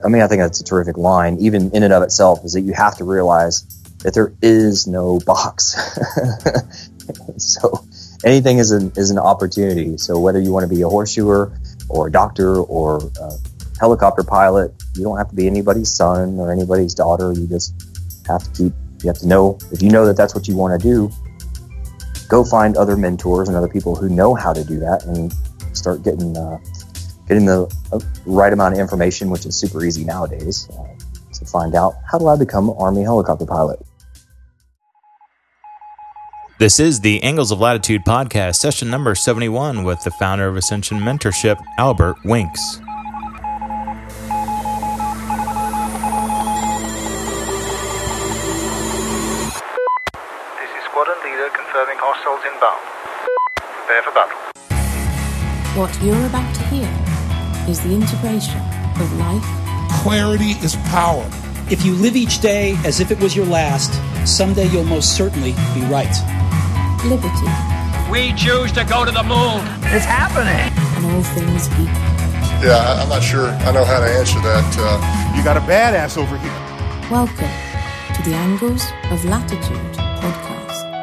I mean, I think that's a terrific line, even in and of itself, is that you have to realize that there is no box. So anything is an opportunity. So whether you want to be a horseshoer or a doctor or a helicopter pilot, you don't have to be anybody's son or anybody's daughter. You just have to know, if you know that that's what you want to do, go find other mentors and other people who know how to do that and start getting the right amount of information, which is super easy nowadays, to find out, how do I become an Army helicopter pilot? This is the Angles of Latitude podcast, session number 71, with the founder of Ascension Mentorship, Albert Winks. This is Squadron Leader confirming hostiles inbound. Prepare for battle. What you're about to hear is the integration of life. Clarity is power. If you live each day as if it was your last, someday you'll most certainly be right. Liberty. We choose to go to the moon. It's happening. And all things equal. Yeah, I'm not sure I know how to answer that. You got a badass over here. Welcome to the Angles of Latitude podcast.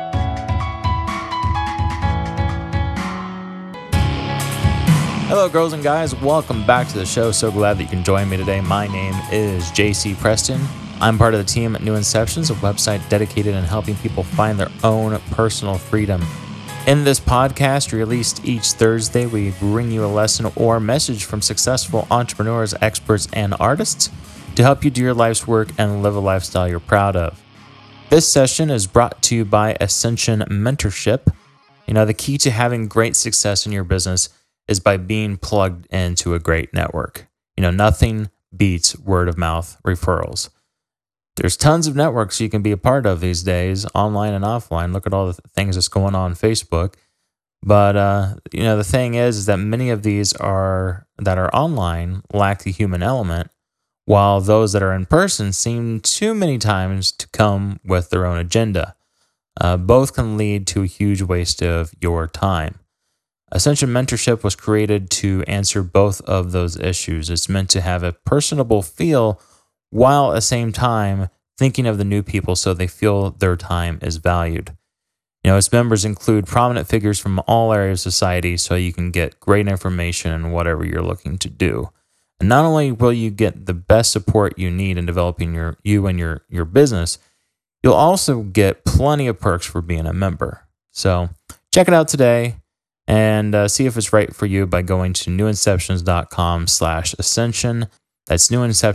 Hello, girls and guys. Welcome back to the show. So glad that you can join me today. My name is JC Preston. I'm part of the team at New Inceptions, a website dedicated in helping people find their own personal freedom. In this podcast, released each Thursday, we bring you a lesson or message from successful entrepreneurs, experts, and artists to help you do your life's work and live a lifestyle you're proud of. This session is brought to you by Ascension Mentorship. You know, the key to having great success in your business is by being plugged into a great network. You know, nothing beats word of mouth referrals. There's tons of networks you can be a part of these days, online and offline. Look at all the things that's going on Facebook. But, you know, the thing is that many of these that are online lack the human element, while those that are in person seem too many times to come with their own agenda. Both can lead to a huge waste of your time. Ascension Mentorship was created to answer both of those issues. It's meant to have a personable feel while at the same time thinking of the new people so they feel their time is valued. You know, its members include prominent figures from all areas of society so you can get great information in whatever you're looking to do. And not only will you get the best support you need in developing your business, you'll also get plenty of perks for being a member. So check it out today. And see if it's right for you by going to newinceptions.com/ascension. That's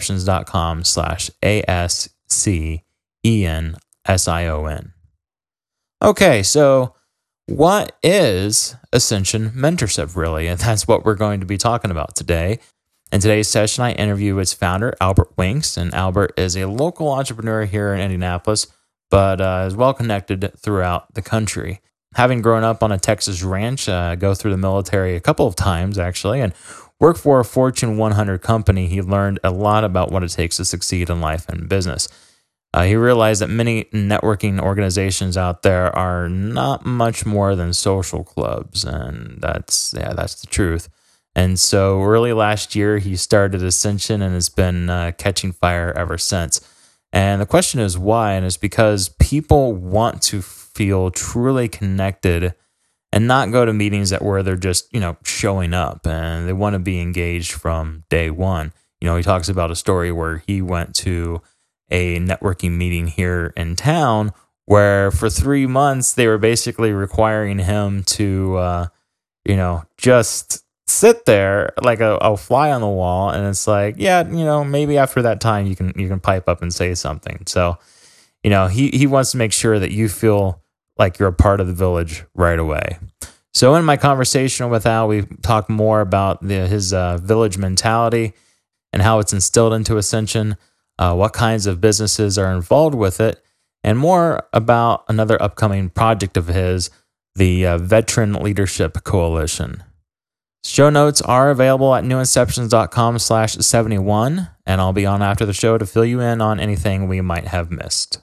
newinceptions.com/ASCENSION. Okay, so what is Ascension Mentorship really? And that's what we're going to be talking about today. In today's session, I interview its founder, Albert Winks. And Albert is a local entrepreneur here in Indianapolis, but is well connected throughout the country. Having grown up on a Texas ranch, go through the military a couple of times, actually, and work for a Fortune 100 company, he learned a lot about what it takes to succeed in life and business. He realized that many networking organizations out there are not much more than social clubs, and that's the truth. And so early last year, he started Ascension and has been catching fire ever since. And the question is why, and it's because people want to feel truly connected and not go to meetings where they're just, showing up, and they want to be engaged from day one. You know, he talks about a story where he went to a networking meeting here in town where for 3 months they were basically requiring him to, just sit there like a fly on the wall. And it's like, maybe after that time you can pipe up and say something. So, he wants to make sure that you feel like you're a part of the village right away. So in my conversation with Al, we talk more about his village mentality and how it's instilled into Ascension, what kinds of businesses are involved with it, and more about another upcoming project of his, the Veteran Leadership Coalition. Show notes are available at newinceptions.com/71, and I'll be on after the show to fill you in on anything we might have missed.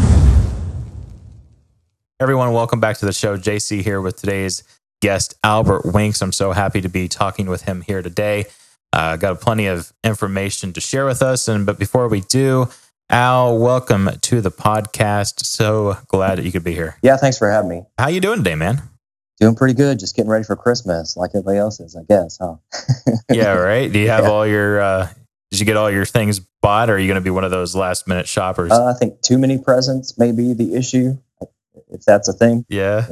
Everyone, welcome back to the show. JC here with today's guest, Albert Winks. I'm so happy to be talking with him here today. Got plenty of information to share with us. But before we do, Al, welcome to the podcast. So glad that you could be here. Yeah, thanks for having me. How you doing today, man? Doing pretty good. Just getting ready for Christmas, like everybody else is, I guess, huh? Yeah, right. Do you have all your? Did you get all your things bought, or are you going to be one of those last minute shoppers? I think too many presents may be the issue, if that's a thing. Yeah.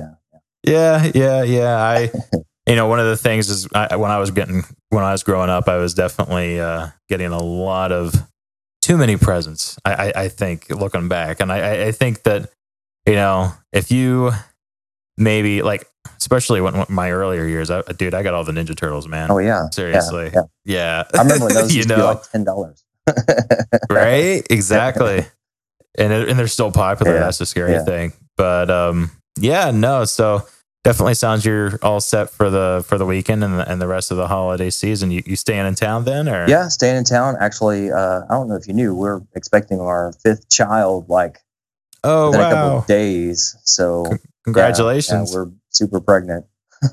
I, one of the things is when I was growing up, I was definitely getting a lot of too many presents. I think looking back, and I think that if you maybe like, especially when my earlier years, I got all the Ninja Turtles, man. Oh yeah, seriously, yeah. I remember when those used to be like $10. Right, exactly. And they're still popular. That's the scary thing. But so definitely sounds you're all set for the weekend and the rest of the holiday season. You staying in town then, or? Yeah, staying in town. Actually, I don't know if you knew, we're expecting our 5th child within a couple of days. So congratulations. Yeah, we're super pregnant.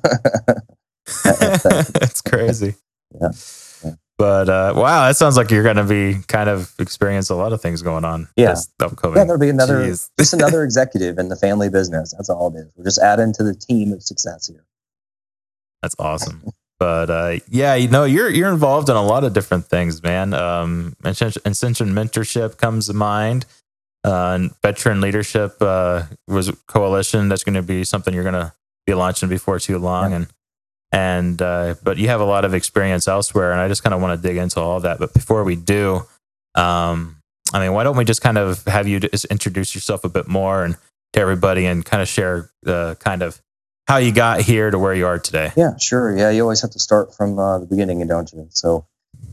That's crazy. Yeah. But wow, that sounds like you're going to be kind of experience a lot of things going on. Yeah, this upcoming. Yeah, there'll be another executive in the family business. That's all it is. We're just adding to the team of success here. That's awesome. But you're involved in a lot of different things, man. Ascension Mentorship comes to mind. And Veteran Leadership was a coalition that's going to be something you're going to be launching before too long, yeah. But you have a lot of experience elsewhere, and I just kind of want to dig into all of that. But before we do, why don't we just kind of have you just introduce yourself a bit more and to everybody, and kind of share the kind of how you got here to where you are today? Yeah, sure. Yeah, you always have to start from the beginning, don't you? So,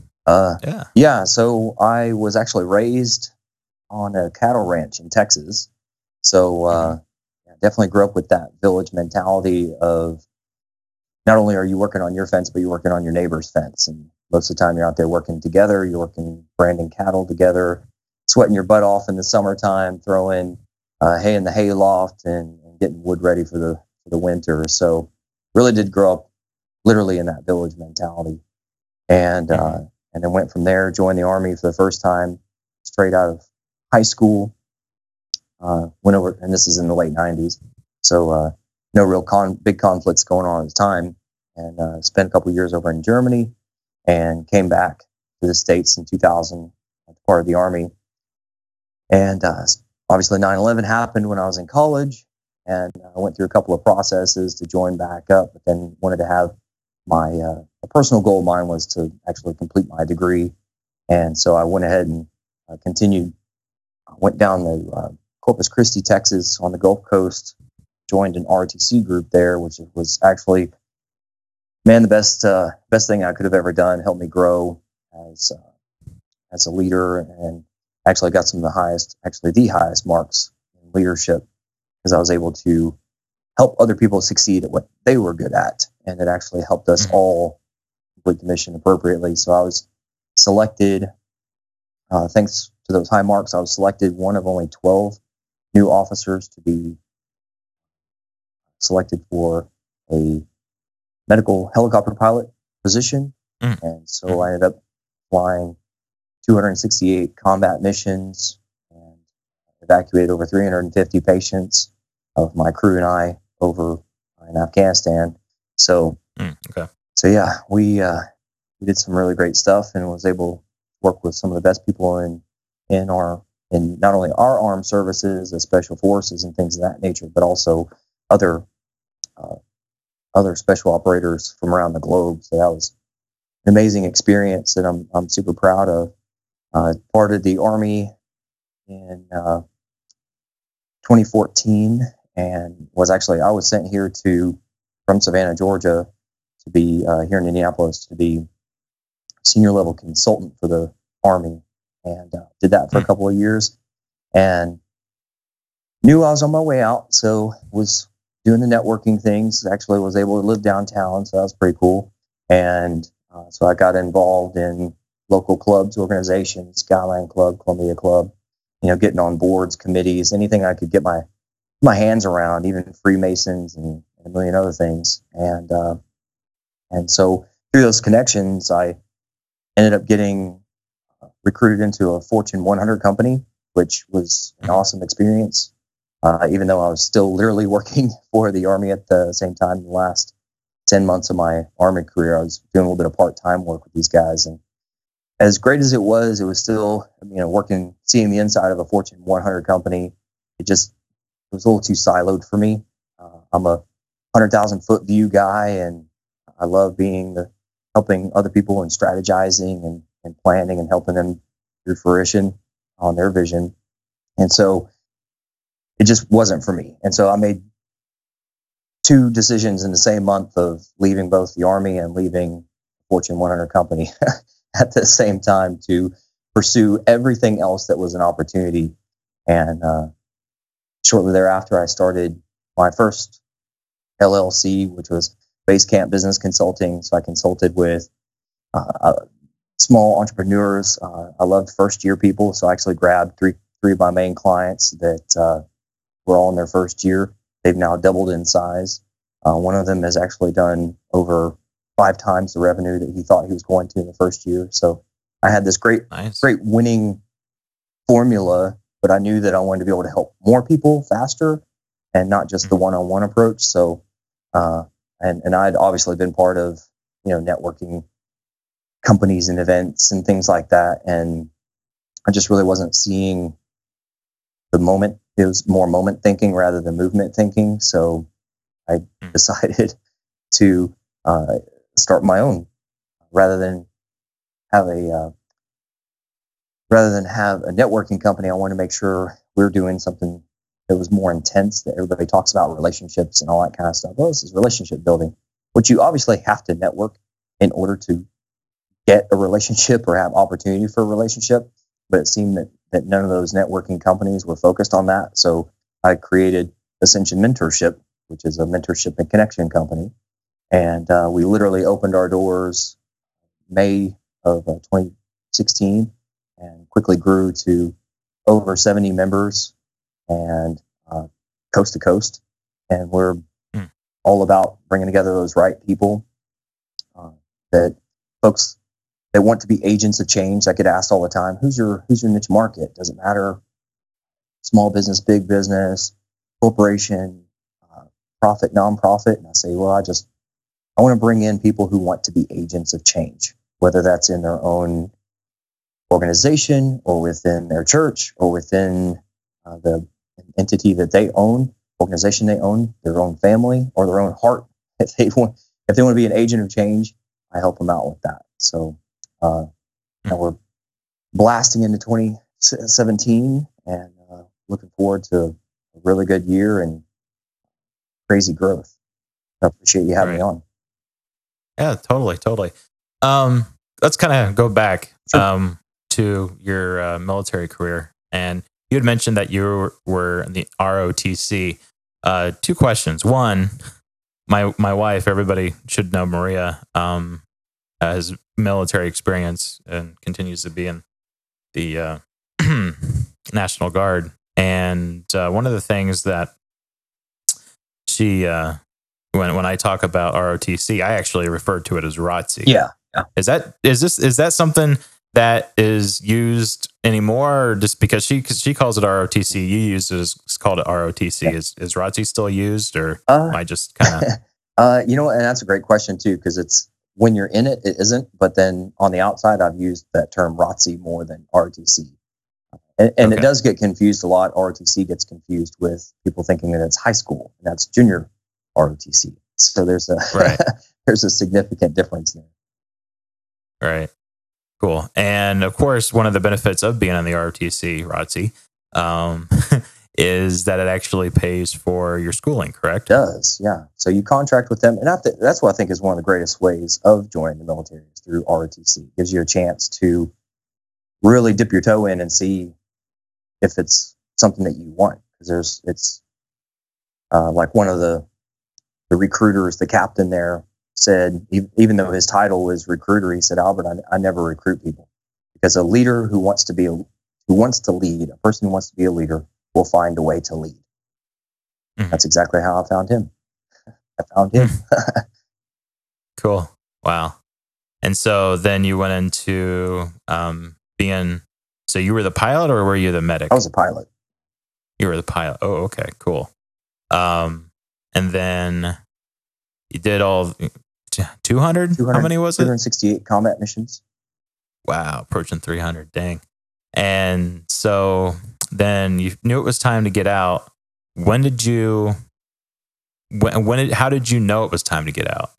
so I was actually raised on a cattle ranch in Texas. So definitely grew up with that village mentality of not only are you working on your fence, but you're working on your neighbor's fence. And most of the time you're out there working together, you're working branding cattle together, sweating your butt off in the summertime, throwing hay in the hay loft and getting wood ready for the winter. So really did grow up literally in that village mentality. And then went from there, joined the Army for the first time, straight out of high school. Went over, and this is in the late 90s. So no real big conflicts going on at the time. And spent a couple of years over in Germany and came back to the States in 2000 as part of the Army. And obviously 9/11 happened when I was in college, and I went through a couple of processes to join back up, but then wanted to have my a personal goal of mine was to actually complete my degree. And so I went ahead and continued. I went down to Corpus Christi, Texas on the Gulf Coast, joined an ROTC group there, which was actually, man, the best thing I could have ever done. Helped me grow as a leader, and actually got some of the highest marks in leadership, because I was able to help other people succeed at what they were good at, and it actually helped us all complete the mission appropriately. So I was selected, thanks to those high marks, I was selected one of only 12 new officers to be selected for a medical helicopter pilot position. And so I ended up flying 268 combat missions and evacuated over 350 patients of my crew and I over in Afghanistan. So, we did some really great stuff, and was able to work with some of the best people in not only our armed services, the special forces and things of that nature, but also other special operators from around the globe. So that was an amazing experience that I'm super proud of. Part of the Army in 2014, and I was sent here from Savannah, Georgia, to be here in Indianapolis to be senior level consultant for the Army, and did that for a couple of years, and knew I was on my way out, so was doing the networking things. Actually was able to live downtown, so that was pretty cool. And so I got involved in local clubs, organizations, Skyline Club, Columbia Club, getting on boards, committees, anything I could get my hands around, even Freemasons and a million other things. And so through those connections, I ended up getting recruited into a Fortune 100 company, which was an awesome experience. Even though I was still literally working for the Army at the same time. The last 10 months of my Army career, I was doing a little bit of part-time work with these guys. And as great as it was still, working, seeing the inside of a Fortune 100 company. It was a little too siloed for me. I'm a 100,000 foot view guy, and I love helping other people and strategizing and planning and helping them through fruition on their vision. And so it just wasn't for me. And so I made 2 decisions in the same month of leaving both the Army and leaving Fortune 100 company at the same time to pursue everything else that was an opportunity. And shortly thereafter, I started my first LLC, which was Basecamp Business Consulting. So I consulted with small entrepreneurs. I loved first-year people, so I actually grabbed three of my main clients that were all in their first year. They've now doubled in size. One of them has actually done over 5 times the revenue that he thought he was going to in the first year. So I had this great winning formula, but I knew that I wanted to be able to help more people faster and not just the one-on-one approach. So, and I'd obviously been part of, networking companies and events and things like that. And I just really wasn't seeing the moment. It was more moment thinking rather than movement thinking. So I decided to start my own rather than have a networking company. I wanted to make sure we were doing something that was more intense, that everybody talks about relationships and all that kind of stuff. Well, this is relationship building, which you obviously have to network in order to get a relationship or have opportunity for a relationship. But it seemed that none of those networking companies were focused on that. So I created Ascension Mentorship, which is a mentorship and connection company. And we literally opened our doors May of 2016 and quickly grew to over 70 members and coast to coast. And we're all about bringing together those right people, that folks that want to be agents of change. I get asked all the time, who's your niche market? Does it matter? Small business, big business, corporation, profit, nonprofit? And I say, well, I want to bring in people who want to be agents of change, whether that's in their own organization or within their church or within the entity that they own, organization they own, their own family or their own heart. If they want to be an agent of change, I help them out with that. So now we're blasting into 2017 and looking forward to a really good year and crazy growth. I appreciate you having me on. Yeah, totally. Let's kind of go back to your military career. And you had mentioned that you were in the ROTC. 2 questions. One, my wife, everybody should know Maria, has military experience and continues to be in the National Guard. And one of the things that she, when I talk about ROTC, I actually refer to it as ROTC. Yeah. Is that something that is used anymore, or just because she calls it ROTC, called it ROTC? Yeah. Is ROTC still used, or am I just kind of? And that's a great question too, because it's when you're in it, it isn't. But then on the outside, I've used that term ROTC more than ROTC. And It does get confused a lot. ROTC gets confused with people thinking that it's high school, and that's junior ROTC. So there's there's a significant difference there. Right. Cool. And of course, one of the benefits of being on the ROTC is that it actually pays for your schooling, correct? It does, yeah. So you contract with them. And that's what I think is one of the greatest ways of joining the military is through ROTC. It gives you a chance to really dip your toe in and see if it's something that you want. Because it's like one of the recruiters, the captain there, said, even though his title was recruiter, he said, Albert, I never recruit people, because a leader who wants to lead, a person who wants to be a leader will find a way to lead. Mm-hmm. That's exactly how I found him. Cool. Wow. And so then you went into being. So you were the pilot, or were you the medic? I was a pilot. You were the pilot. Oh, okay, cool. And then you did all 200? How many was it? 268 combat missions. Wow, approaching 300. Dang. And so then you knew it was time to get out. When did you? How did you know it was time to get out?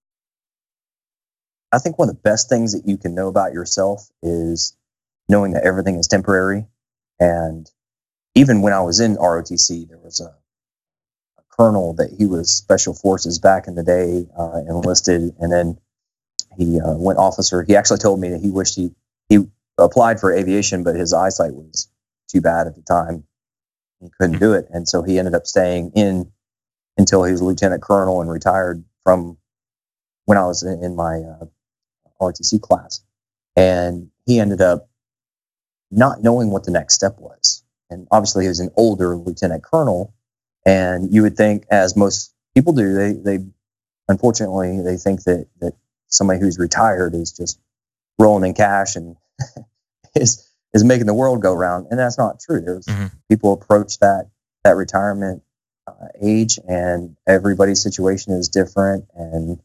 I think one of the best things that you can know about yourself is knowing that everything is temporary. And even when I was in ROTC, there was a colonel that he was special forces back in the day, enlisted, and then he went officer. He actually told me that he wished he applied for aviation, but his eyesight was too bad at the time. He couldn't do it. And so he ended up staying in until he was a lieutenant colonel and retired from when I was in my ROTC class. And he ended up not knowing what the next step was. And obviously he was an older lieutenant colonel. And you would think, as most people do, they unfortunately, they think that somebody who's retired is just rolling in cash and is making the world go round. And that's not true. There's people approach that retirement age, and everybody's situation is different, and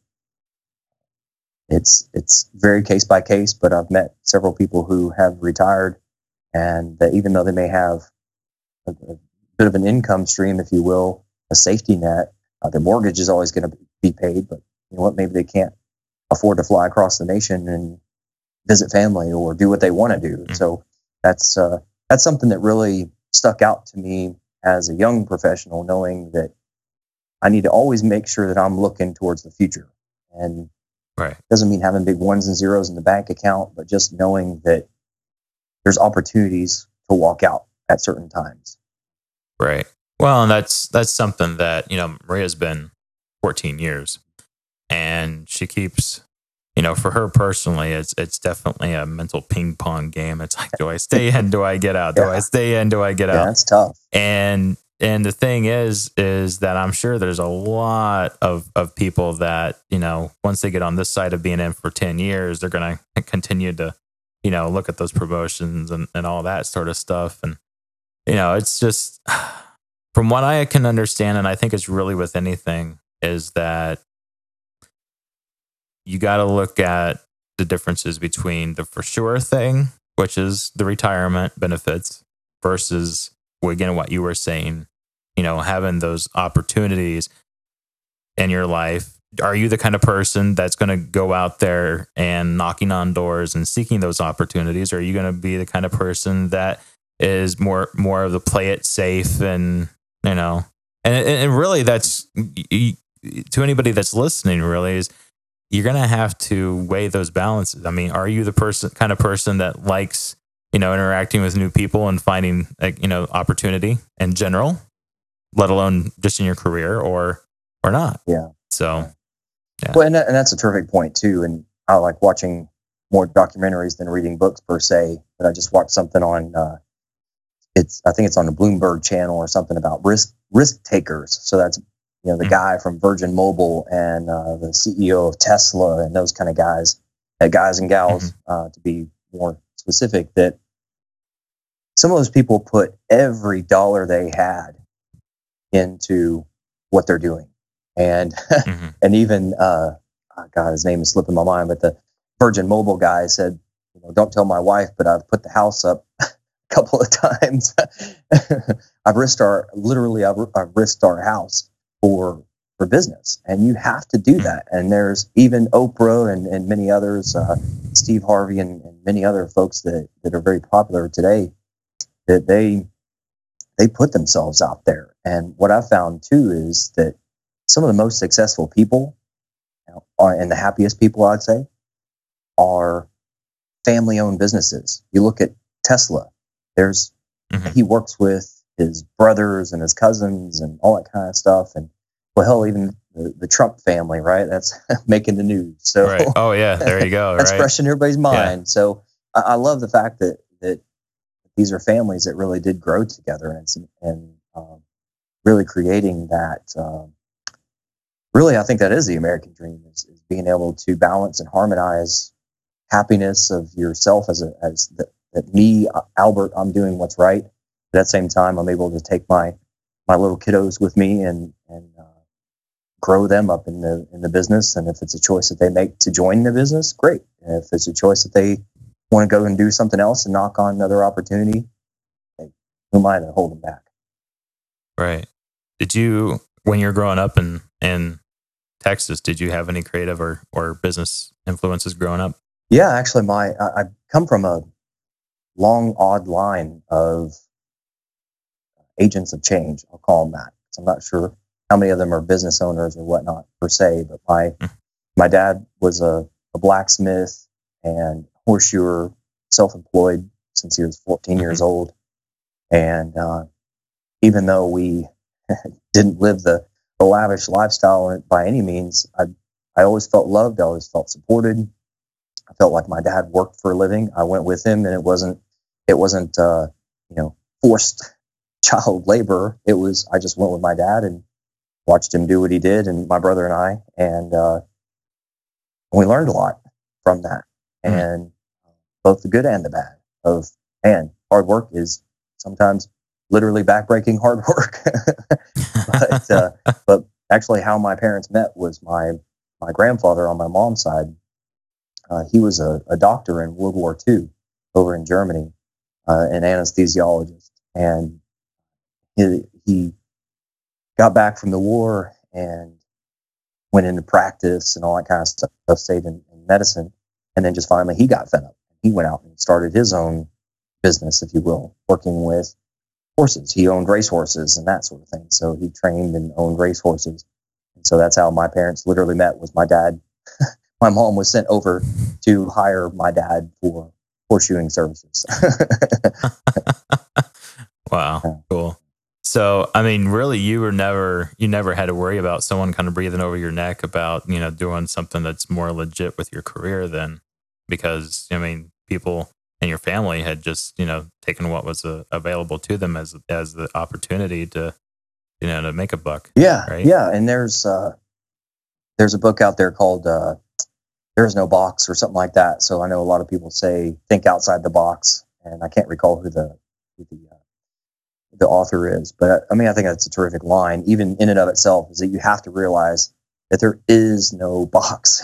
it's very case by case. But I've met several people who have retired, and that even though they may have a bit of an income stream, if you will, a safety net, their mortgage is always going to be paid. But you know what? Maybe they can't afford to fly across the nation and visit family or do what they want to do. So that's something that really stuck out to me as a young professional, knowing that I need to always make sure that I'm looking towards the future. And it doesn't mean having big ones and zeros in the bank account, but just knowing that there's opportunities to walk out at certain times. Right. Well, and that's something that, Maria's been 14 years, and she keeps, for her personally, it's definitely a mental ping pong game. It's like, do I stay in? Do I get out? Do I stay in? Do I get out? Yeah, that's tough. And the thing is that I'm sure there's a lot of people that, once they get on this side of being in for 10 years, they're going to continue to, look at those promotions and all that sort of stuff. And, it's just, from what I can understand, and I think it's really with anything, is that you got to look at the differences between the for sure thing, which is the retirement benefits, versus, again, what you were saying, having those opportunities in your life. Are you the kind of person that's going to go out there and knocking on doors and seeking those opportunities? Or are you going to be the kind of person that is more of the play it safe and, and really that's, to anybody that's listening, really, is you're going to have to weigh those balances. I mean, are you the kind of person that likes, interacting with new people and finding, opportunity in general, let alone just in your career, or not? Yeah. So, yeah. Well, and that's a terrific point too. And I like watching more documentaries than reading books per se. But I just watched something on, I think it's on the Bloomberg channel or something about risk takers. So that's, the guy from Virgin Mobile and the CEO of Tesla and those kind of guys and gals, to be more specific, that some of those people put every dollar they had into what they're doing. And and even, God, his name is slipping my mind, but the Virgin Mobile guy said, don't tell my wife, but I've put the house up a couple of times. I've risked our house for business, and you have to do that. And there's even Oprah and many others, Steve Harvey and many other folks that are very popular today, that they put themselves out there. And what I found too is that some of the most successful people and the happiest people, I'd say, are family-owned businesses. You look at Tesla. He works with his brothers and his cousins and all that kind of stuff. And well, hell, even the Trump family, right? That's making the news. So, right. Oh yeah, there you go. That's fresh in everybody's mind. Yeah. So I love the fact that these are families that really did grow together and really creating that really, I think that is the American dream, is being able to balance and harmonize happiness of yourself that me, Albert, I'm doing what's right. At that same time, I'm able to take my little kiddos with me and grow them up in the business. And if it's a choice that they make to join the business, great. And if it's a choice that they want to go and do something else and knock on another opportunity, who am I to hold them back? Right. Did you, when you're growing up in Texas, did you have any creative or business influences growing up? Yeah, actually, I come from a long, odd line of agents of change. I'll call them that. So I'm not sure how many of them are business owners or whatnot per se, but my dad was a blacksmith and horseshoer, self-employed since he was 14 years old. And even though we didn't live the lavish lifestyle by any means, I always felt loved. I always felt supported. I felt like my dad worked for a living. I went with him, and it wasn't forced child labor. I just went with my dad and watched him do what he did, and my brother and I, and we learned a lot from that. And both the good and the bad of, man, hard work is sometimes literally backbreaking hard work. But actually how my parents met was my grandfather on my mom's side. He was a doctor in World War II over in Germany, an anesthesiologist. And he got back from the war and went into practice and all that kind of stuff, stayed in medicine. And then just finally he got fed up. He went out and started his own business, if you will, working with horses. He owned racehorses and that sort of thing. So he trained and owned racehorses. And so that's how my parents literally met, was my dad. My mom was sent over to hire my dad for horseshoeing services. Wow. Cool. So, I mean, really, you never had to worry about someone kind of breathing over your neck about, doing something that's more legit with your career then, because, I mean, people in your family had just, taken what was available to them as the opportunity to, to make a buck. Yeah. Right? Yeah. And there's a book out there called, There's No Box or something like that. So I know a lot of people say, think outside the box, and I can't recall who the author is, but I mean, I think that's a terrific line, even in and of itself, is that you have to realize that there is no box.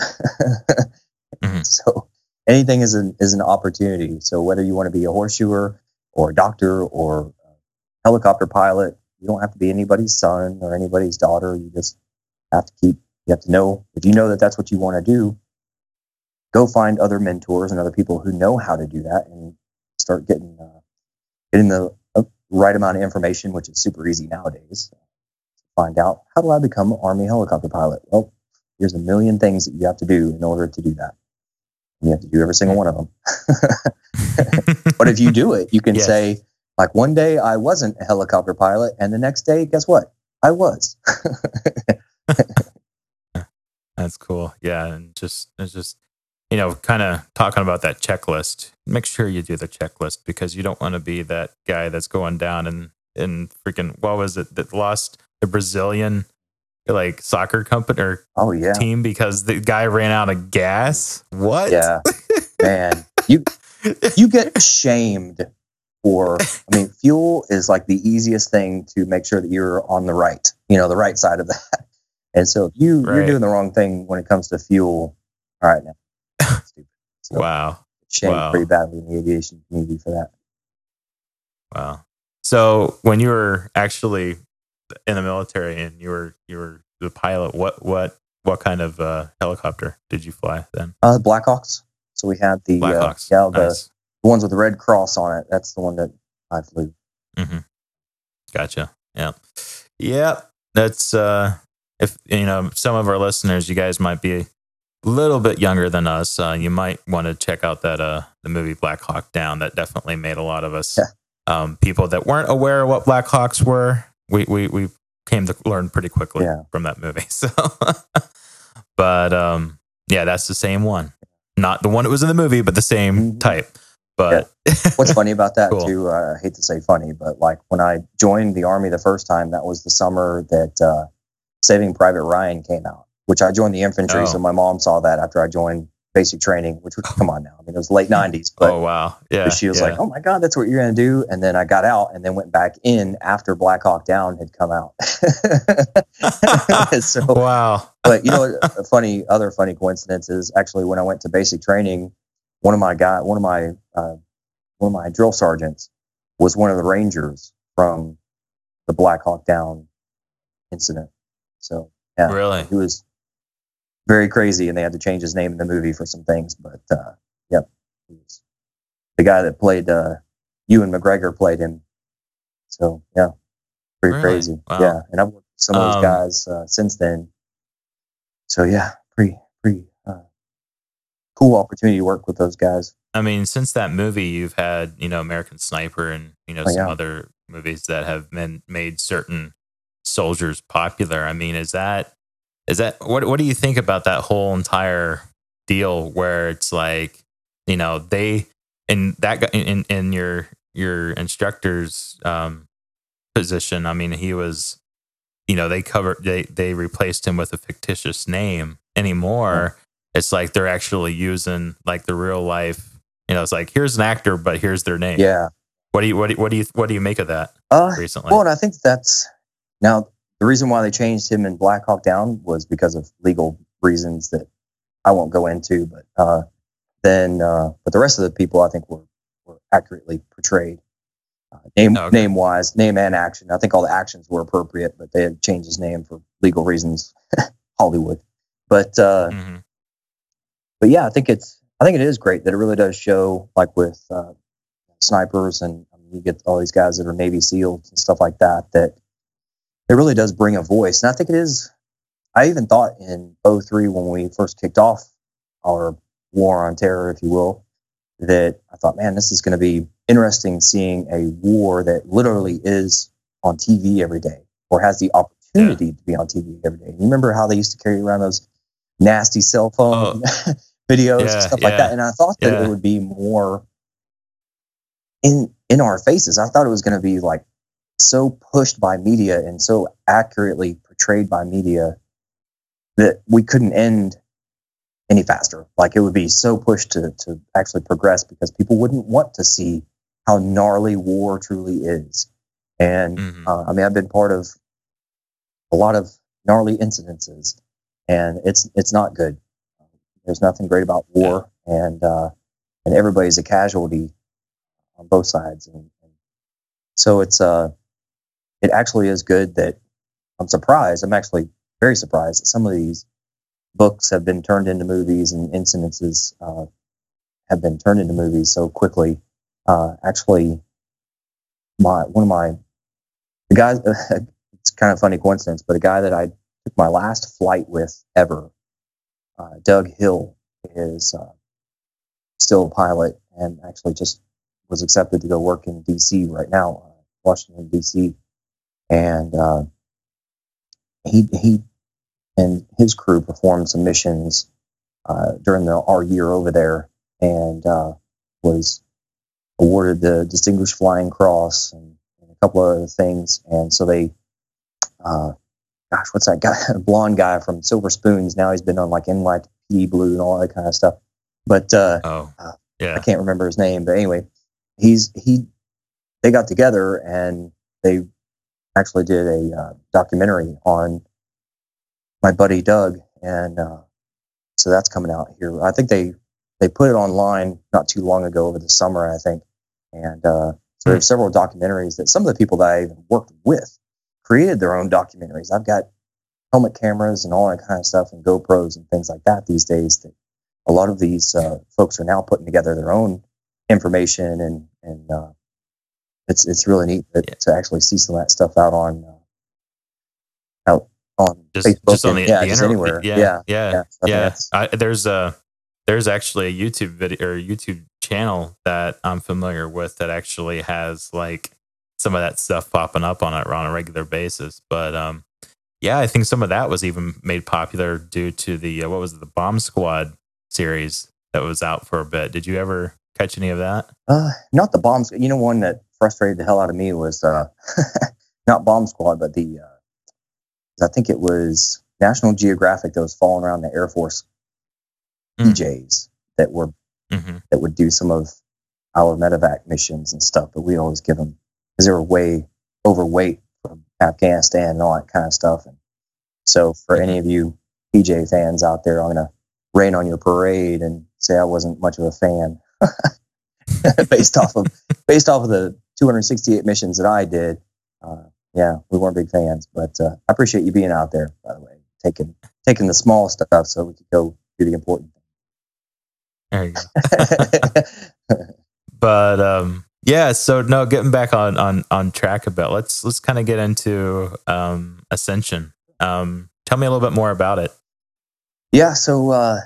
So anything is an opportunity. So whether you want to be a horseshoer or a doctor or a helicopter pilot, you don't have to be anybody's son or anybody's daughter. You just have to know, if you know that that's what you want to do, go find other mentors and other people who know how to do that, and start getting the right amount of information, which is super easy nowadays. Find out, how do I become an Army helicopter pilot? Well, here's a million things that you have to do in order to do that. You have to do every single one of them. But if you do it, you can say, like, one day I wasn't a helicopter pilot, and the next day, guess what? I was. That's cool. Yeah. And it's just, kind of talking about that checklist. Make sure you do the checklist, because you don't want to be that guy that's going down and freaking, what was it, that lost the Brazilian soccer company or team because the guy ran out of gas. What? Yeah, man, you get shamed for. I mean, fuel is like the easiest thing to make sure that you're on the right side of that. And so if you're doing the wrong thing when it comes to fuel, all right, now. So, wow. Shamed pretty badly in the aviation community for that. Wow. So when you were actually in the military and you were the pilot, what kind of helicopter did you fly then? Blackhawks. So we had the Blackhawks. The ones with the red cross on it. That's the one that I flew. Mm-hmm. Gotcha. Yeah. Yeah. That's if some of our listeners, you guys might be a little bit younger than us. You might want to check out that the movie Black Hawk Down. That definitely made a lot of us people that weren't aware of what Black Hawks were. We came to learn pretty quickly from that movie. So, but that's the same one, not the one that was in the movie, but the same type. But what's funny about that too? I hate to say funny, but like when I joined the Army the first time, that was the summer that Saving Private Ryan came out, which I joined the infantry. Oh. So my mom saw that after I joined basic training, which was, come on now. I mean, it was late 90s, but Oh, wow. Yeah. she was yeah. like, oh my God, that's what you're going to do. And then I got out and then went back in after Black Hawk Down had come out. So, wow. but you know, other funny coincidence is actually when I went to basic training, one of my drill sergeants was one of the Rangers from the Black Hawk Down incident. So yeah, Really? he was very crazy, and they had to change his name in the movie for some things. But yep, he was the guy that played Ewan McGregor played him. So yeah, pretty Really? crazy. Wow. Yeah, and I've worked with some of those guys since then. So yeah, pretty cool opportunity to work with those guys. I mean, since that movie, you've had, American Sniper and, some other movies that have made certain soldiers popular. I mean, is that what do you think about that whole entire deal where it's like, they in your instructor's position, I mean, he was, they replaced him with a fictitious name anymore. It's like they're actually using like the real life, it's like, here's an actor, but here's their name. Yeah. What do you make of that recently? Well, and I think that's now the reason why they changed him in Black Hawk Down was because of legal reasons that I won't go into, but but the rest of the people I think were accurately portrayed. Name wise, name and action. I think all the actions were appropriate, but they had changed his name for legal reasons. Hollywood. But yeah, I think it is great that it really does show, like with snipers, and you get all these guys that are Navy SEALs and stuff like that, that it really does bring a voice. And I think it is. I even thought in 2003 when we first kicked off our war on terror, if you will, that I thought, man, this is going to be interesting seeing a war that literally is on TV every day, or has the opportunity to be on TV every day. And you remember how they used to carry around those nasty cell phone videos and stuff like that? And I thought that it would be more in our faces. I thought it was going to be like so pushed by media and so accurately portrayed by media that we couldn't end any faster. Like it would be so pushed to actually progress, because people wouldn't want to see how gnarly war truly is. And I mean, I've been part of a lot of gnarly incidences, and it's not good. There's nothing great about war, and everybody's a casualty on both sides. And so it actually is good that I'm surprised. I'm actually very surprised that some of these books have been turned into movies, and incidences have been turned into movies so quickly. Actually, the guys, it's kind of a funny coincidence, but a guy that I took my last flight with ever, Doug Hill, is still a pilot, and actually just was accepted to go work in D.C. right now, Washington, D.C. And he and his crew performed some missions during our year over there, and was awarded the Distinguished Flying Cross and a couple of other things. And so they, what's that guy, blonde guy from Silver Spoons? Now he's been on like NYPD Blue and all that kind of stuff. But I can't remember his name. But anyway, they got together and they actually did a documentary on my buddy Doug, and so that's coming out here. I think they put it online not too long ago over the summer, I think. And so there's several documentaries that some of the people that I even worked with created their own documentaries. I've got helmet cameras and all that kind of stuff, and GoPros and things like that these days, that a lot of these folks are now putting together their own information, and it's really neat to actually see some of that stuff out on Facebook, just on the just anywhere. There's actually a YouTube video or YouTube channel that I'm familiar with that actually has like some of that stuff popping up on it on a regular basis. But I think some of that was even made popular due to the the Bomb Squad series that was out for a bit. Did you ever catch any of that? Not the Bomb Squad. One that frustrated the hell out of me was not Bomb Squad, but the I think it was National Geographic that was following around the Air Force PJs that were that would do some of our medevac missions and stuff, but we always give them because they were way overweight from Afghanistan and all that kind of stuff. And so for any of you PJ fans out there, I'm going to rain on your parade and say I wasn't much of a fan based off of the 268 missions that I did. Yeah, we weren't big fans, but I appreciate you being out there, by the way, taking the small stuff so we could go do the important thing. There you go. But yeah, so no, getting back on track a bit. Let's kind of get into Ascension. Tell me a little bit more about it. Yeah, so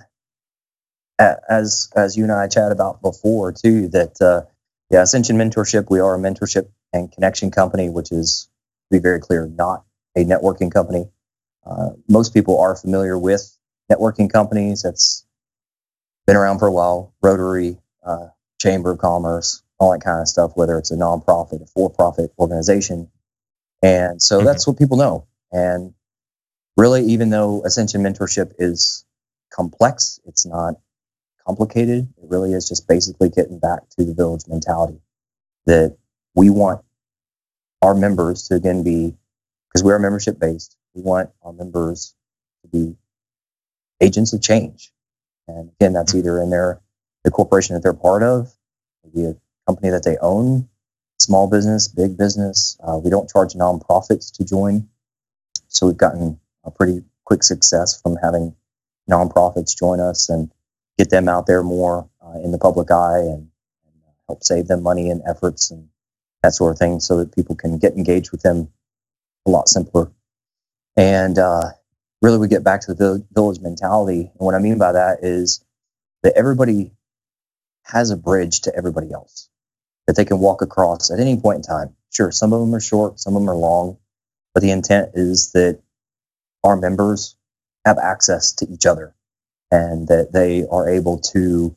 as you and I chatted about before too, that Ascension Mentorship, we are a mentorship and connection company, which is, to be very clear, not a networking company. Most people are familiar with networking companies. That's been around for a while. Rotary, Chamber of Commerce, all that kind of stuff, whether it's a nonprofit, a for-profit organization. And so that's what people know. And really, even though Ascension Mentorship is complex, it's not complicated. It really is just basically getting back to the village mentality that we want our members to again be, because we're membership based, we want our members to be agents of change. And again, that's either in the corporation that they're part of, maybe a company that they own, small business, big business. We don't charge nonprofits to join. So we've gotten a pretty quick success from having nonprofits join us and get them out there more in the public eye and help save them money and efforts and that sort of thing so that people can get engaged with them a lot simpler. And really we get back to the village mentality. And what I mean by that is that everybody has a bridge to everybody else that they can walk across at any point in time. Sure, some of them are short, some of them are long, but the intent is that our members have access to each other and that they are able to,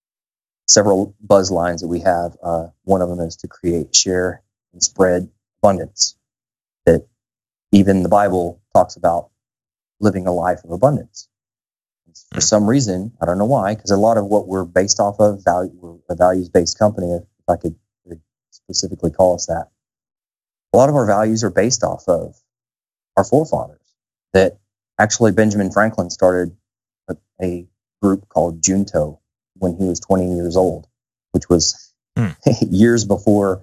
several buzz lines that we have. One of them is to create, share, and spread abundance. That even the Bible talks about living a life of abundance. For some reason, I don't know why, because a lot of what we're based off of, we're a values-based company, if I could specifically call us that. A lot of our values are based off of our forefathers. That actually Benjamin Franklin started a group called Junto when he was 20 years old, which was years before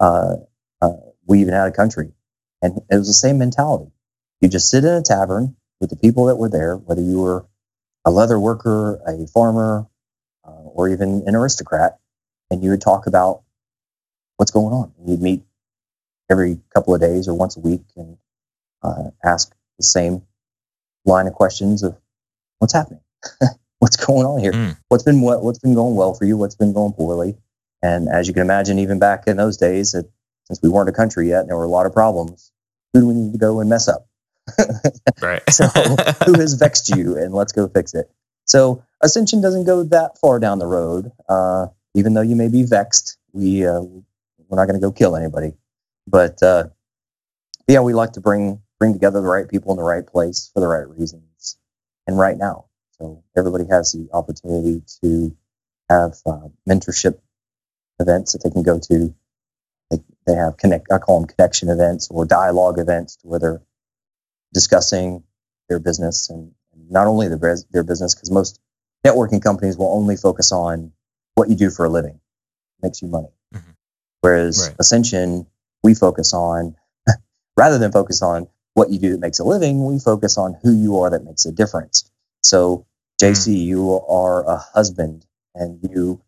we even had a country. And it was the same mentality. You just sit in a tavern with the people that were there, whether you were a leather worker, a farmer, or even an aristocrat, and you would talk about what's going on. And you'd meet every couple of days or once a week and ask the same line of questions of what's happening, what's going on here, what's been going well for you, what's been going poorly. And as you can imagine, even back in those days, since we weren't a country yet and there were a lot of problems, who do we need to go and mess up? Right. So who has vexed you, and let's go fix it. So Ascension doesn't go that far down the road. Even though you may be vexed, we're not going to go kill anybody. But yeah, we like to bring together the right people in the right place for the right reasons and right now. So everybody has the opportunity to have mentorship events that they can go to. They have I call them connection events or dialogue events, where they're discussing their business and not only their business, because most networking companies will only focus on what you do for a living. It makes you money. Mm-hmm. Whereas Ascension, we focus on, rather than focus on what you do that makes a living, we focus on who you are that makes a difference. So JC, you are a husband, and you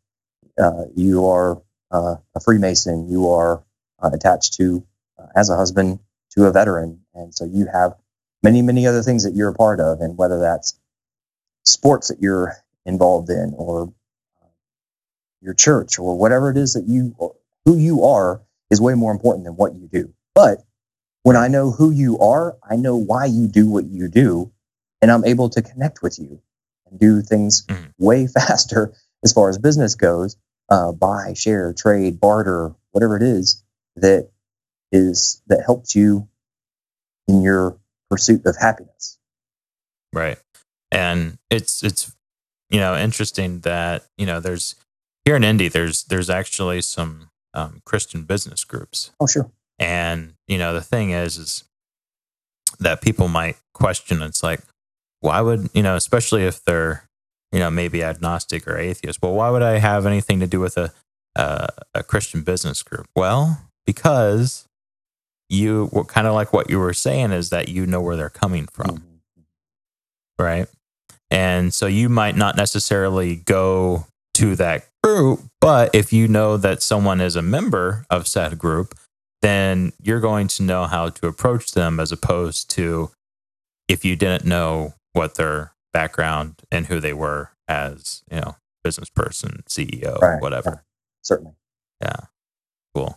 are a Freemason. You are attached to, as a husband, to a veteran. And so you have many, many other things that you're a part of. And whether that's sports that you're involved in, or your church, or whatever it is that who you are is way more important than what you do. But when I know who you are, I know why you do what you do, and I'm able to connect with you and do things way faster as far as business goes, buy, share, trade, barter, whatever it is that helps you in your pursuit of happiness. Right. And it's interesting that, there's here in Indy, there's actually some Christian business groups. Oh, sure. And, the thing is that people might question, it's like, why would, especially if they're, maybe agnostic or atheist, well, why would I have anything to do with a Christian business group? Well, because kind of like what you were saying is that you know where they're coming from. Mm-hmm. Right. And so you might not necessarily go to that group, but if you know that someone is a member of said group, then you're going to know how to approach them, as opposed to if you didn't know what their background and who they were as, business person, CEO, right, whatever. Right. Certainly. Yeah. Cool.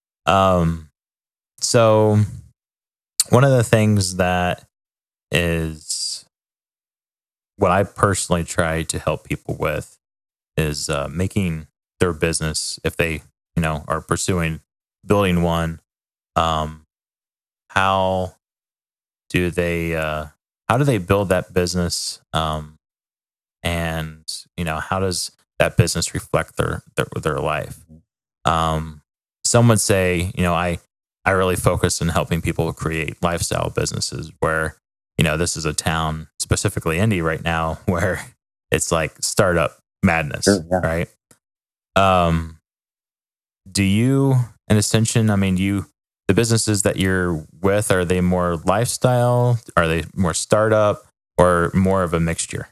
So one of the things that is what I personally try to help people with is making their business, if they, are pursuing building one, how do they build that business? And, how does that business reflect their life? Some would say, I really focus on helping people create lifestyle businesses where, this is a town, specifically Indy right now, where it's like startup madness, sure, yeah. Right? Do you, in Ascension, the businesses that you're with, are they more lifestyle? Are they more startup, or more of a mixture?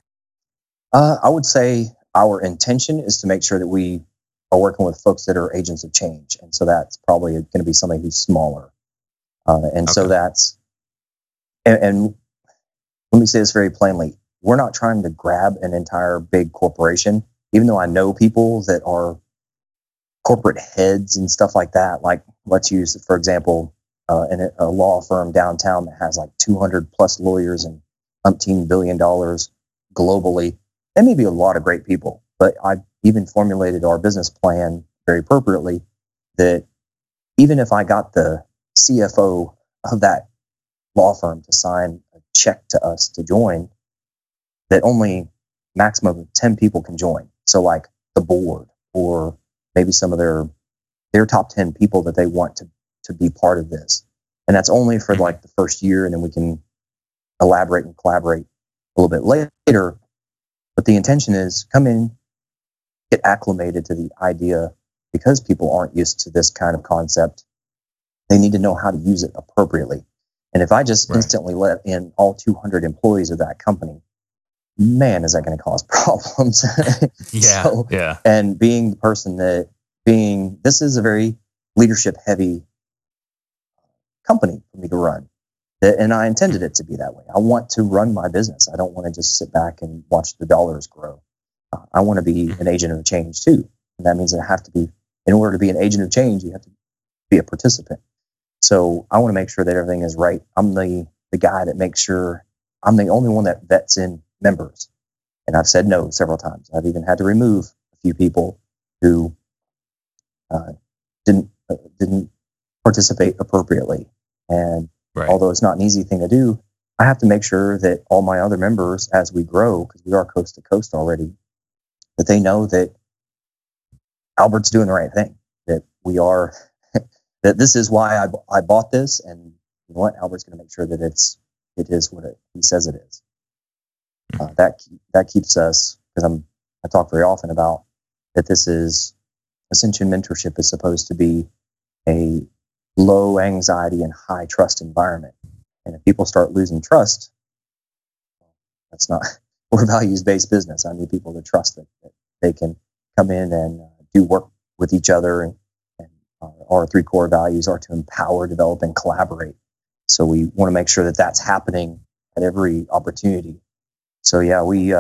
I would say our intention is to make sure that we are working with folks that are agents of change. And so that's probably going to be somebody who's smaller. So that's, and let me say this very plainly. We're not trying to grab an entire big corporation, even though I know people that are corporate heads and stuff like that. Like, let's use, for example, a law firm downtown that has like 200 plus lawyers and umpteen $1 billion globally. That may be a lot of great people, but I even formulated our business plan very appropriately that even if I got the CFO of that law firm to sign a check to us to join, that only maximum of 10 people can join. So like the board, or maybe some of their top 10 people that they want to be part of this. And that's only for like the first year, and then we can elaborate and collaborate a little bit later. But the intention is come in, get acclimated to the idea, because people aren't used to this kind of concept. They need to know how to use it appropriately. And if I just instantly let in all 200 employees of that company, man, is that going to cause problems? Yeah. And being the person this is a very leadership heavy company for me to run. And I intended it to be that way. I want to run my business. I don't want to just sit back and watch the dollars grow. I want to be an agent of change too. And that means in order to be an agent of change, you have to be a participant. So I want to make sure that everything is right. I'm the guy that makes sure I'm the only one that vets in members. And I've said no several times. I've even had to remove a few people who didn't participate appropriately. And although it's not an easy thing to do, I have to make sure that all my other members, as we grow, because we are coast to coast already, that they know that Albert's doing the right thing, that we are, that this is why I bought this, and you know what, Albert's going to make sure that it is what he says it is. That keeps us, because I talk very often about that this is, Ascension Mentorship is supposed to be a low anxiety and high trust environment. And if people start losing trust, that's not, we're a values-based business. I need people to trust that they can come in and do work with each other. And our 3 core values are to empower, develop, and collaborate. So we want to make sure that that's happening at every opportunity. So yeah, we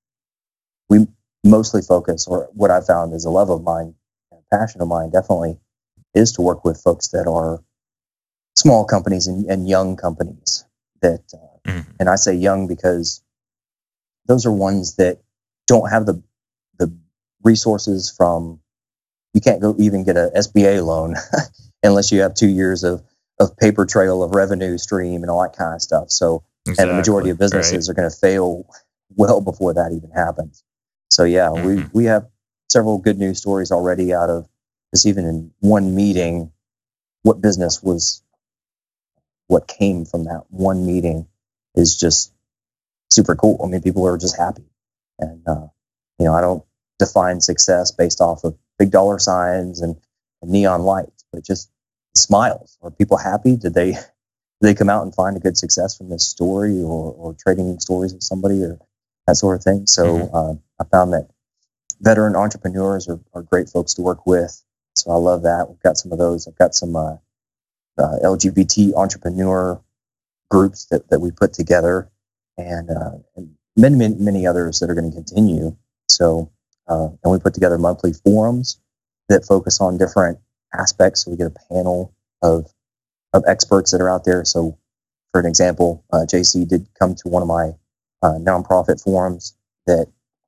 mostly focus, or what I found is a love of mine, and passion of mine definitely, is to work with folks that are small companies and young companies that, and I say young because those are ones that don't have the resources from, you can't go even get a SBA loan unless you have 2 years of of paper trail of revenue stream and all that kind of stuff. So, Exactly, and the majority of businesses are going to fail well before that even happens. So yeah, we have several good news stories already out of this. Even in one meeting, what came from that one meeting is just super cool. I mean, people are just happy. And, I don't define success based off of big dollar signs and neon lights, but just smiles. Are people happy? Did they come out and find a good success from this story or trading stories with somebody or that sort of thing? So I found that veteran entrepreneurs are great folks to work with. So I love that. We've got some of those. I've got some LGBT entrepreneur groups that we put together, and many others that are going to continue. So, and we put together monthly forums that focus on different aspects. So we get a panel of experts that are out there. So, for an example, JC did come to one of my nonprofit forums that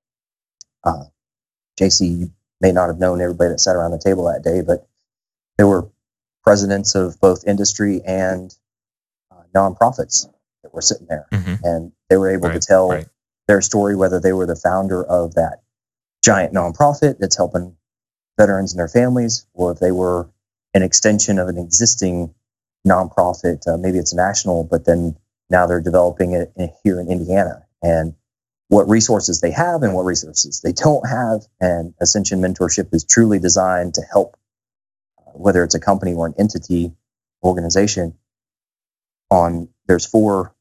JC may not have known everybody that sat around the table that day, but there were presidents of both industry and nonprofits that were sitting there, and they were able to tell their story, whether they were the founder of that giant nonprofit that's helping veterans and their families, or if they were an extension of an existing nonprofit. Maybe it's national, but then now they're developing it here in Indiana, and what resources they have and what resources they don't have. And Ascension Mentorship is truly designed to help, whether it's a company or an entity, organization. There's 4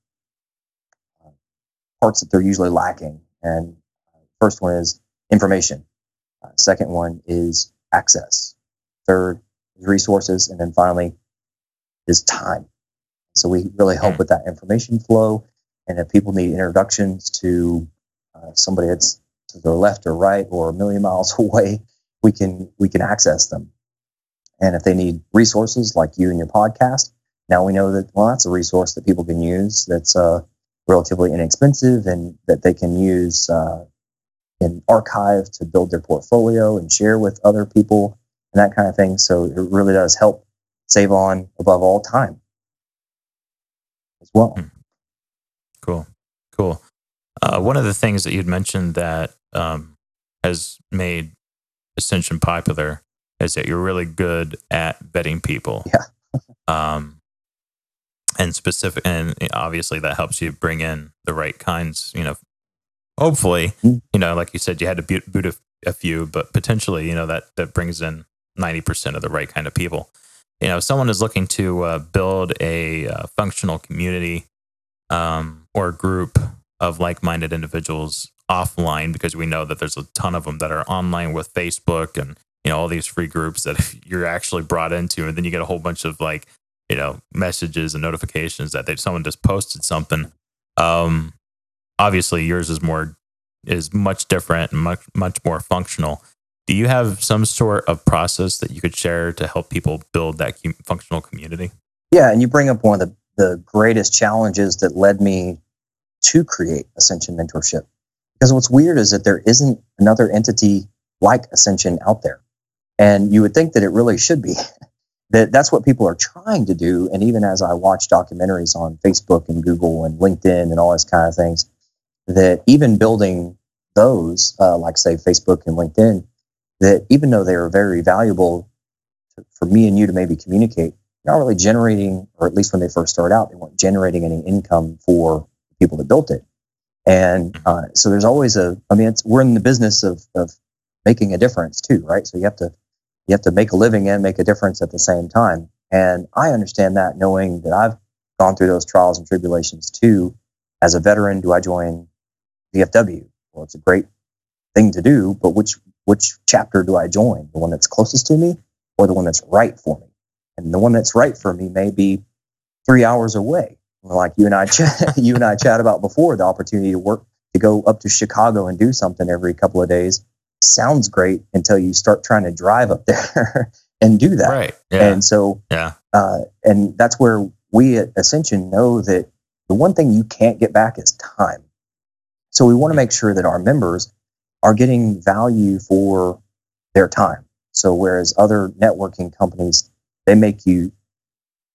parts that they're usually lacking. And first one is information. Second one is access. Third is resources. And then finally is time. So we really help with that information flow. And if people need introductions to somebody that's to their left or right or a million miles away, we can access them. And if they need resources like you and your podcast, now we know that, well, that's a resource that people can use that's relatively inexpensive and that they can use in archive to build their portfolio and share with other people and that kind of thing. So it really does help save on, above all, time as well. Cool. One of the things that you'd mentioned that has made Ascension popular is that you're really good at vetting people. Yeah. And obviously that helps you bring in the right kinds, hopefully, like you said, you had to boot a few, but potentially, that brings in 90% of the right kind of people. If someone is looking to build a functional community or a group of like-minded individuals offline, because we know that there's a ton of them that are online with Facebook and, all these free groups that you're actually brought into, and then you get a whole bunch of messages and notifications that someone just posted something. Obviously yours is much different and much more functional. Do you have some sort of process that you could share to help people build that functional community? Yeah, and you bring up one of the greatest challenges that led me to create Ascension Mentorship. Because what's weird is that there isn't another entity like Ascension out there. And you would think that it really should be. That's what people are trying to do. And even as I watch documentaries on Facebook and Google and LinkedIn and all this kind of things, that even building those, like say Facebook and LinkedIn, that even though they are very valuable for me and you to maybe communicate, not really generating, or at least when they first started out, they weren't generating any income for the people that built it. And so there's always we're in the business of making a difference too, right? So you have to make a living and make a difference at the same time. And I understand that, knowing that I've gone through those trials and tribulations too. As a veteran, do I join VFW? Well, it's a great thing to do, but which chapter do I join? The one that's closest to me or the one that's right for me? And the one that's right for me may be 3 hours away. Like you and I chat about before, the opportunity to go up to Chicago and do something every couple of days sounds great until you start trying to drive up there and do that. Right. Yeah. And so, and that's where we at Ascension know that the one thing you can't get back is time. So we want to make sure that our members are getting value for their time. So whereas other networking companies, they make you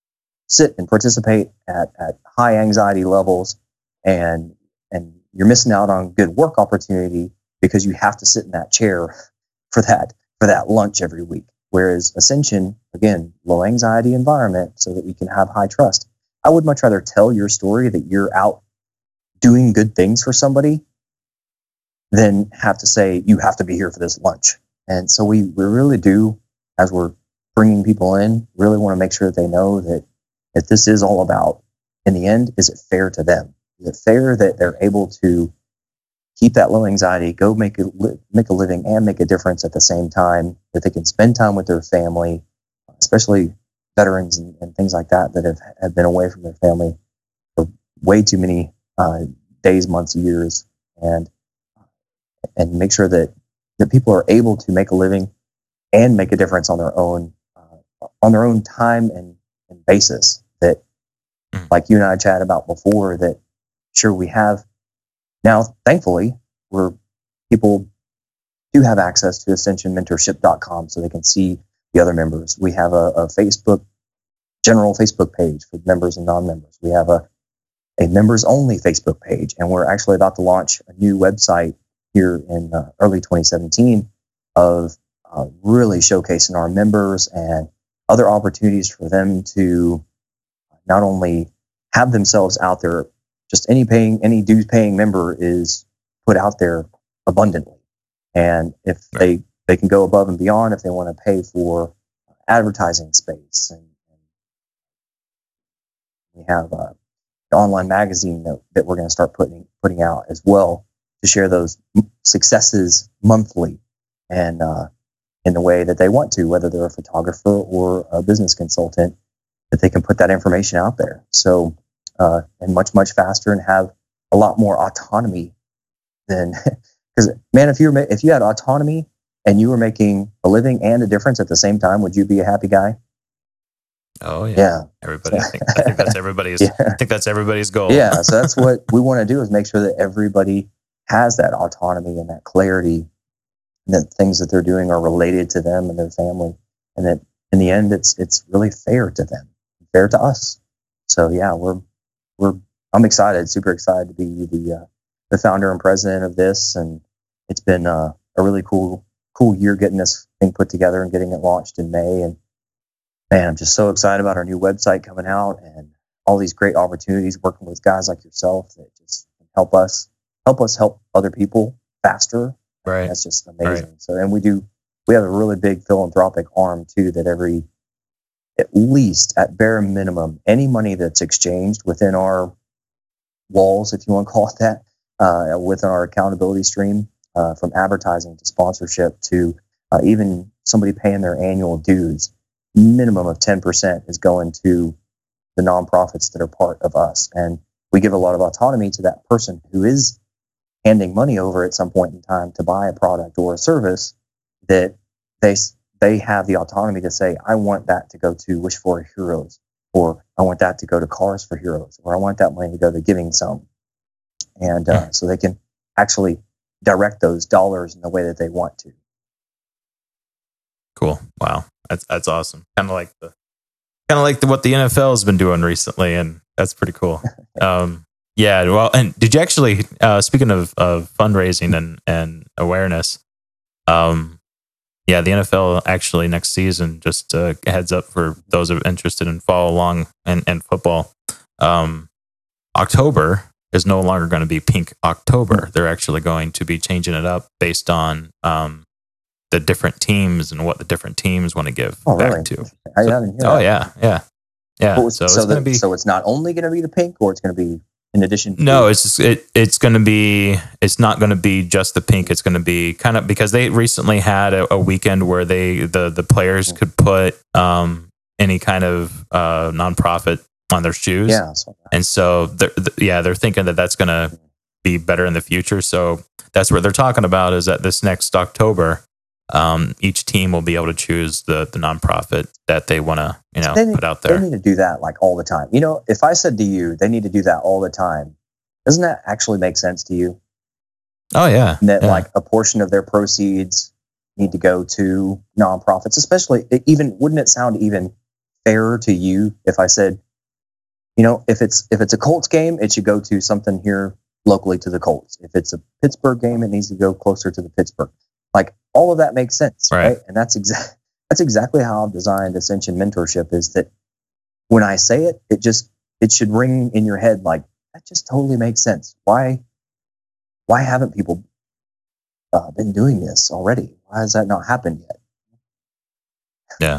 sit and participate at high anxiety levels, and you're missing out on good work opportunity because you have to sit in that chair for that lunch every week. Whereas Ascension, again, low anxiety environment so that we can have high trust. I would much rather tell your story that you're out doing good things for somebody than have to say, you have to be here for this lunch. And so we really do, as we're bringing people in, really want to make sure that they know that this is all about, in the end, is it fair to them? Is it fair that they're able to keep that low anxiety, go make a living and make a difference at the same time, that they can spend time with their family, especially veterans and things like that have been away from their family for way too many days, months, years, and make sure that people are able to make a living and make a difference on their own time and basis. That, like you and I chatted about before, that sure we have now, thankfully, where people do have access to ascensionmentorship.com so they can see the other members. We have a general Facebook page for members and non-members. We have a members-only Facebook page, and we're actually about to launch a new website here in early 2017 of really showcasing our members and other opportunities for them to not only have themselves out there. Just any dues paying member is put out there abundantly. And if they can go above and beyond, if they want to pay for advertising space, and we have the online magazine that we're going to start putting out as well to share those successes monthly and in the way that they want to, whether they're a photographer or a business consultant, that they can put that information out there. So, and much, much faster, and have a lot more autonomy than, because man, if you had autonomy and you were making a living and a difference at the same time, would you be a happy guy? Oh yeah. Yeah. Everybody. I think that's everybody's. Yeah. I think that's everybody's goal. Yeah. So that's what we want to do, is make sure that everybody has that autonomy and that clarity, and that things that they're doing are related to them and their family, and that in the end, it's really fair to them, fair to us. So yeah, I'm excited, super excited to be the founder and president of this, and it's been a really cool year getting this thing put together and getting it launched in May. And man, I'm just so excited about our new website coming out and all these great opportunities working with guys like yourself that just help us help other people faster. Right. That's just amazing. Right. So, and we have a really big philanthropic arm too, that at least at bare minimum, any money that's exchanged within our walls, if you want to call it that, within our accountability stream, from advertising to sponsorship to even somebody paying their annual dues, minimum of 10% is going to the nonprofits that are part of us. And we give a lot of autonomy to that person who is handing money over at some point in time to buy a product or a service, that they have the autonomy to say, I want that to go to Wish for Heroes, or I want that to go to Cars for Heroes, or I want that money to go to Giving Some. And so they can actually direct those dollars in the way that they want to. Cool. Wow. That's awesome. Kind of like what the NFL has been doing recently, and that's pretty cool. Yeah. Well, and did you actually, speaking of fundraising and awareness, yeah, the NFL actually next season, just a heads up for those who are interested and follow along in football, October is no longer going to be Pink October. They're actually going to be changing it up based on the different teams and what the different teams want to give back to. I didn't hear that. Yeah. So it's not only going to be the pink, or it's going to be in addition to... No, it's going to be, it's not going to be just the pink. It's going to be kind of, because they recently had a weekend where the players could put any kind of nonprofit on their shoes. Yeah. And so they're thinking that that's going to be better in the future. So that's what they're talking about, is that this next October, each team will be able to choose the nonprofit that they want to, put out there. They need to do that like all the time. If I said to you, they need to do that all the time, doesn't that actually make sense to you? Oh yeah. And that like a portion of their proceeds need to go to nonprofits, especially wouldn't it sound even fairer to you if I said, if it's a Colts game, it should go to something here locally to the Colts. If it's a Pittsburgh game, it needs to go closer to the Pittsburgh. Like, all of that makes sense, right? And that's exactly how I've designed Ascension Mentorship, is that when I say it, it should ring in your head like, that just totally makes sense. Why haven't people been doing this already? Why has that not happened Yeah. yet?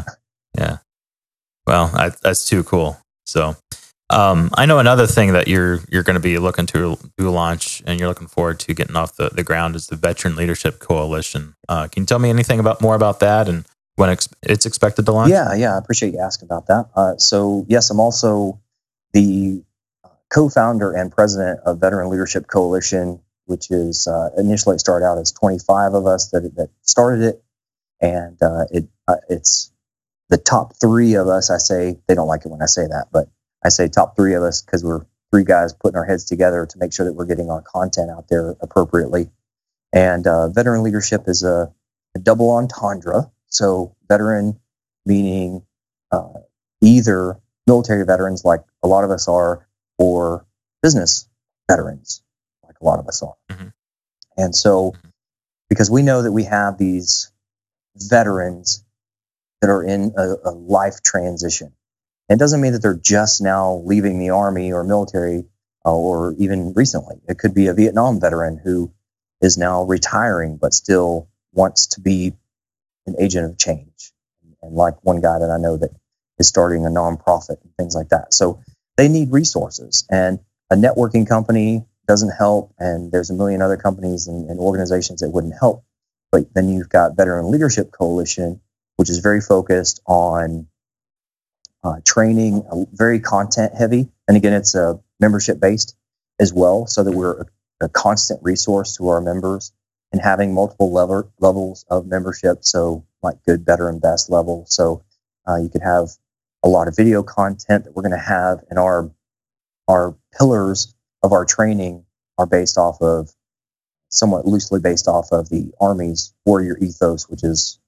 Well, that's too cool. So, I know another thing that you're going to be looking to launch, and you're looking forward to getting off the ground, is the Veteran Leadership Coalition. Can you tell me anything more about that and when it's expected to launch? Yeah, I appreciate you asking about that. So yes, I'm also the co-founder and president of Veteran Leadership Coalition, which is initially it started out as 25 of us that started it, and it's the top 3 of us. I say, they don't like it when I say that, but I say top 3 of us because we're 3 guys putting our heads together to make sure that we're getting our content out there appropriately. And veteran leadership is a double entendre. So veteran meaning either military veterans, like a lot of us are, or business veterans, like a lot of us are. Mm-hmm. And so, because we know that we have these veterans that are in a life transition. It doesn't mean that they're just now leaving the Army or military or even recently. It could be a Vietnam veteran who is now retiring but still wants to be an agent of change. And like one guy that I know that is starting a nonprofit and things like that. So they need resources, and a networking company doesn't help, and there's a million other companies and organizations that wouldn't help. But then you've got Veteran Leadership Coalition, which is very focused on training, very content heavy. And again, it's membership based as well, so that we're a constant resource to our members, and having multiple levels of membership. So like good, better, and best level. So you could have a lot of video content that we're going to have, and our pillars of our training are based off of, somewhat loosely based off of, the Army's warrior ethos, which is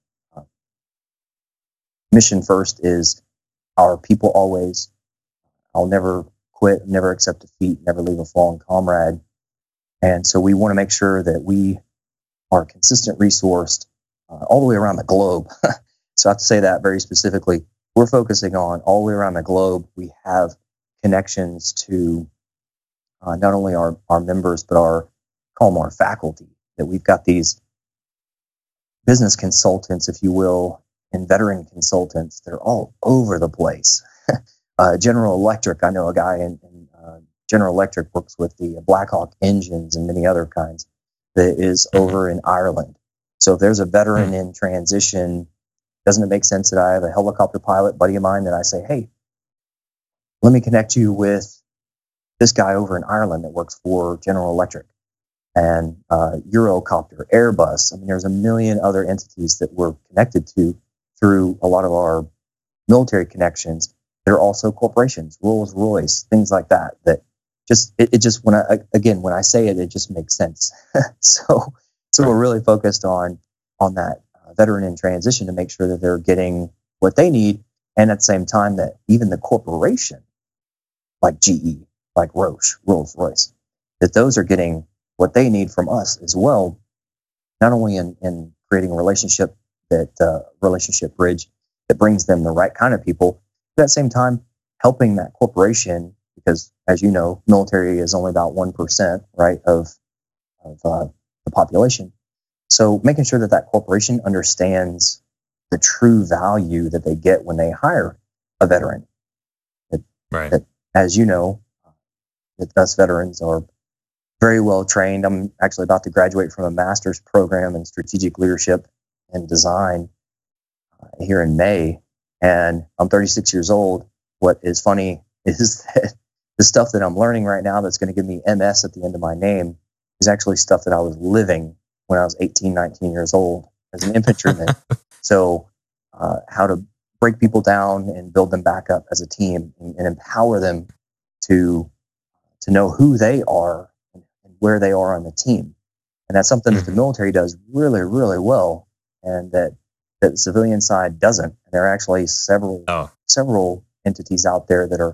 mission first is our people always. I'll never quit, never accept defeat, never leave a fallen comrade. And so we want to make sure that we are consistent resourced all the way around the globe. So I have to say that very specifically. We're focusing on all the way around the globe. We have connections to not only our members, but call them our faculty. That we've got these business consultants, if you will, and veteran consultants. They're all over the place. General Electric, I know a guy in General Electric works with the Blackhawk engines and many other kinds, that is over in Ireland. So if there's a veteran in transition, doesn't it make sense that I have a helicopter pilot buddy of mine that I say, hey, let me connect you with this guy over in Ireland that works for General Electric and Eurocopter, Airbus. I mean, there's a million other entities that we're connected to through a lot of our military connections. There are also corporations, Rolls-Royce, things like that, that just, it just, when I say it, it just makes sense. So we're really focused on that veteran in transition to make sure that they're getting what they need. And at the same time that even the corporation, like GE, like Roche, Rolls-Royce, that those are getting what they need from us as well, not only in creating a relationship bridge that brings them the right kind of people, but at the same time helping that corporation, because as you know, military is only about 1%, right, of the population. So making sure that corporation understands the true value that they get when they hire a veteran. That, as you know, that us veterans are very well trained. I'm actually about to graduate from a master's program in strategic leadership and design here in May, and I'm 36 years old. What is funny is that the stuff that I'm learning right now that's going to give me MS at the end of my name is actually stuff that I was living when I was 18, 19 years old as an infantryman. So how to break people down and build them back up as a team and empower them to know who they are and where they are on the team. And that's something that the military does really, really well, and that the civilian side doesn't. And there are actually several entities out there that are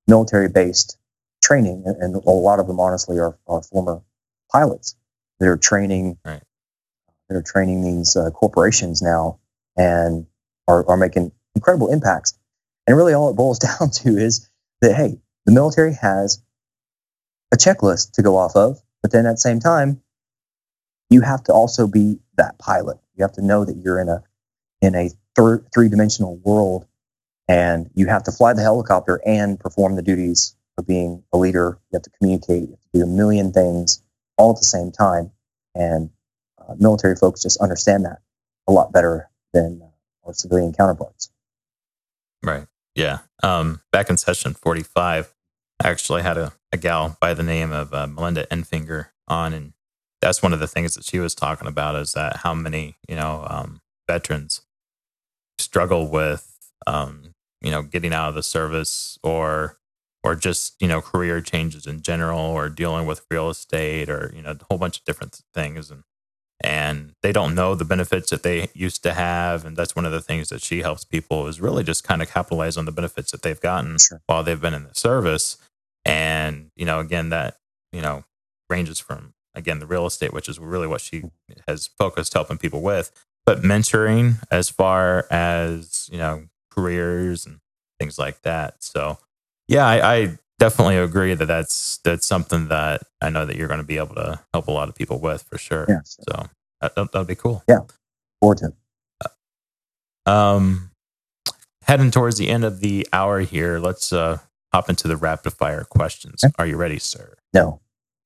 military-based training, and a lot of them honestly are former pilots that are training Right. that are training these corporations now and are making incredible impacts. And really all it boils down to is that, hey, the military has a checklist to go off of, but then at the same time, you have to also be that pilot. You have to know that you're in a three-dimensional world, and you have to fly the helicopter and perform the duties of being a leader. You have to communicate. You have to do a million things all at the same time. And military folks just understand that a lot better than our civilian counterparts. Right. Yeah. Back in session 45, I actually had a gal by the name of Melinda Enfinger on, and that's one of the things that she was talking about is that how many, veterans struggle with, getting out of the service or just, career changes in general, or dealing with real estate, or, a whole bunch of different things. And they don't know the benefits that they used to have. And that's one of the things that she helps people is really just kind of capitalize on the benefits that they've gotten while they've been in the service. And, again, that, ranges from, again, the real estate, which is really what she has focused helping people with, but mentoring as far as, careers and things like that. So, yeah, I definitely agree that that's something that I know that you're going to be able to help a lot of people with for sure. Yeah, so that'll be cool. Yeah, forward to it. Heading towards the end of the hour here, let's hop into the rapid fire questions. Okay. Are you ready, sir? No.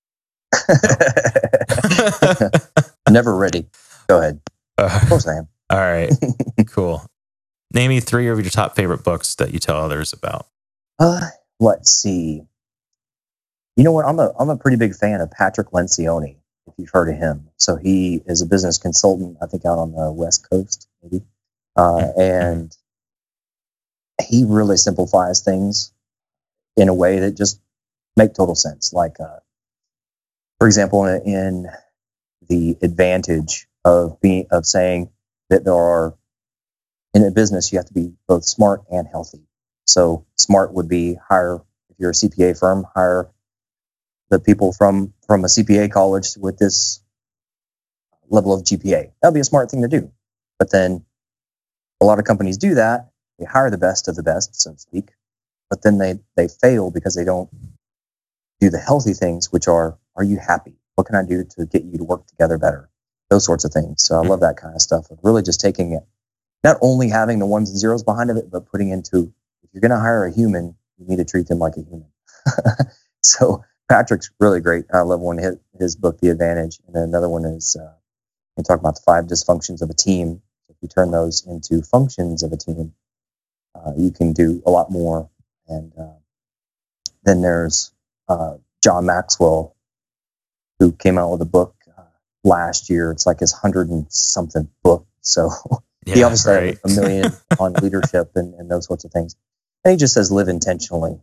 Never ready. Go ahead. Of course I am. All right. Cool. Name me 3 of your top favorite books that you tell others about. Let's see. You know what? I'm a pretty big fan of Patrick Lencioni, if you've heard of him. So he is a business consultant, I think, out on the West Coast, maybe. And he really simplifies things in a way that just make total sense. Like, for example, in the advantage of saying that there are, in a business, you have to be both smart and healthy. So smart would be hire, if you're a CPA firm, hire the people from a CPA college with this level of GPA. That'd be a smart thing to do. But then a lot of companies do that. They hire the best of the best, so to speak. But then they fail because they don't do the healthy things, which are you happy? What can I do to get you to work together better? Those sorts of things. So I love that kind of stuff. Of really just taking it, not only having the ones and zeros behind it, but putting into, if you're going to hire a human, you need to treat them like a human. So Patrick's really great. I love one of his book, The Advantage. And then another one is, we talk about the 5 dysfunctions of a team. If you turn those into functions of a team, you can do a lot more. And then there's John Maxwell, who came out with a book last year. It's like his 100 and something book. So he obviously had a million on leadership and those sorts of things. And he just says, live intentionally.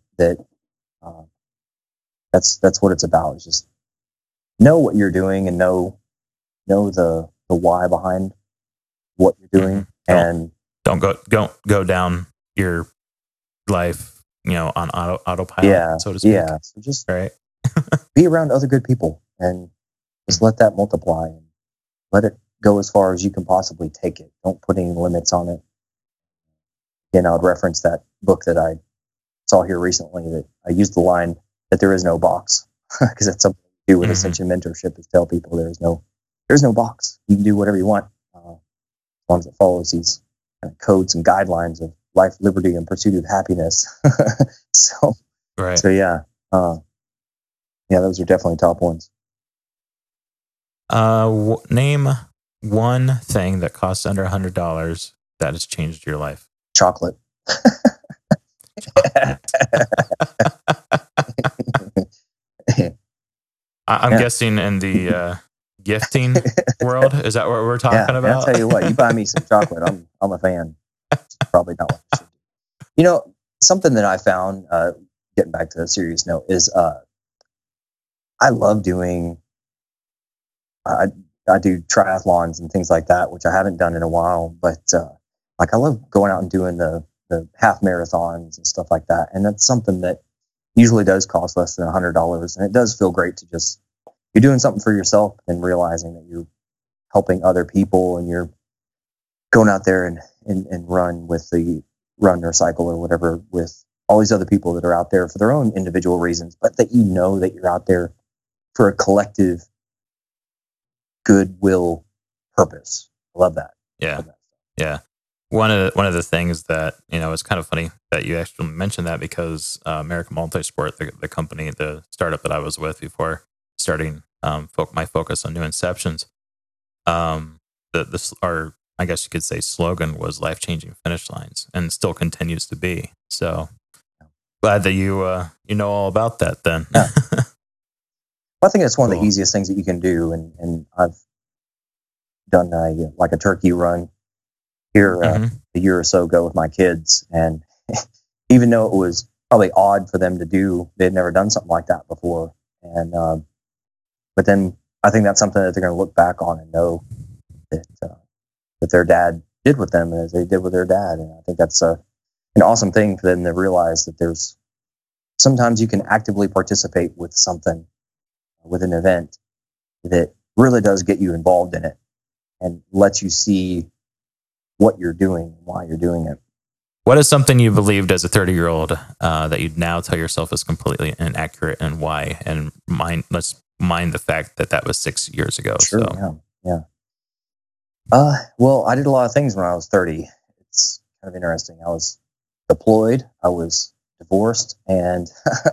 That's what it's about. It's just know what you're doing and know the why behind what you're doing. And don't go down your life, on autopilot, so to speak. Yeah. So just be around other good people and just let that multiply and let it go as far as you can possibly take it. Don't put any limits on it. Again, I would reference that book that I saw here recently that I used the line that there is no box, because that's something to do with Ascension Mentorship, is tell people there's no box. You can do whatever you want, as long as it follows these kind of codes and guidelines of life, liberty, and pursuit of happiness. So yeah, those are definitely top ones. Name one thing that costs under $100 that has changed your life. Chocolate. I'm guessing in the gifting world. Is that what we're talking about? I'll tell you what. You buy me some chocolate, I'm a fan. It's probably not what you should do. Something that I found, getting back to a serious note, is I love doing. I do triathlons and things like that, which I haven't done in a while. But I love going out and doing the half marathons and stuff like that. And that's something that usually does cost less than $100, and it does feel great to just, you're doing something for yourself and realizing that you're helping other people, and you're going out there and run or cycle or whatever with all these other people that are out there for their own individual reasons, but that you know that you're out there for a collective goodwill purpose. I love that. Yeah. Yeah. One of the things that, it's kind of funny that you actually mentioned that, because American Multisport, the company, the startup that I was with before starting my focus on new inceptions, our, I guess you could say, slogan was life-changing finish lines, and still continues to be. So glad that you know all about that then. Yeah. I think it's one of Cool. the easiest things that you can do, and I've done a turkey run here a year or so ago with my kids, and even though it was probably odd for them to do, they'd never done something like that before, and but then I think that's something that they're going to look back on and know that their dad did with them as they did with their dad, and I think that's an awesome thing for them to realize that there's sometimes you can actively participate with something, with an event that really does get you involved in it and lets you see what you're doing and why you're doing it. What is something you believed as a 30-year-old that you'd now tell yourself is completely inaccurate, and why? And let's mind the fact that was 6 years ago. Sure, So. yeah. Well, I did a lot of things when I was 30. It's kind of interesting. I was deployed, I was divorced, and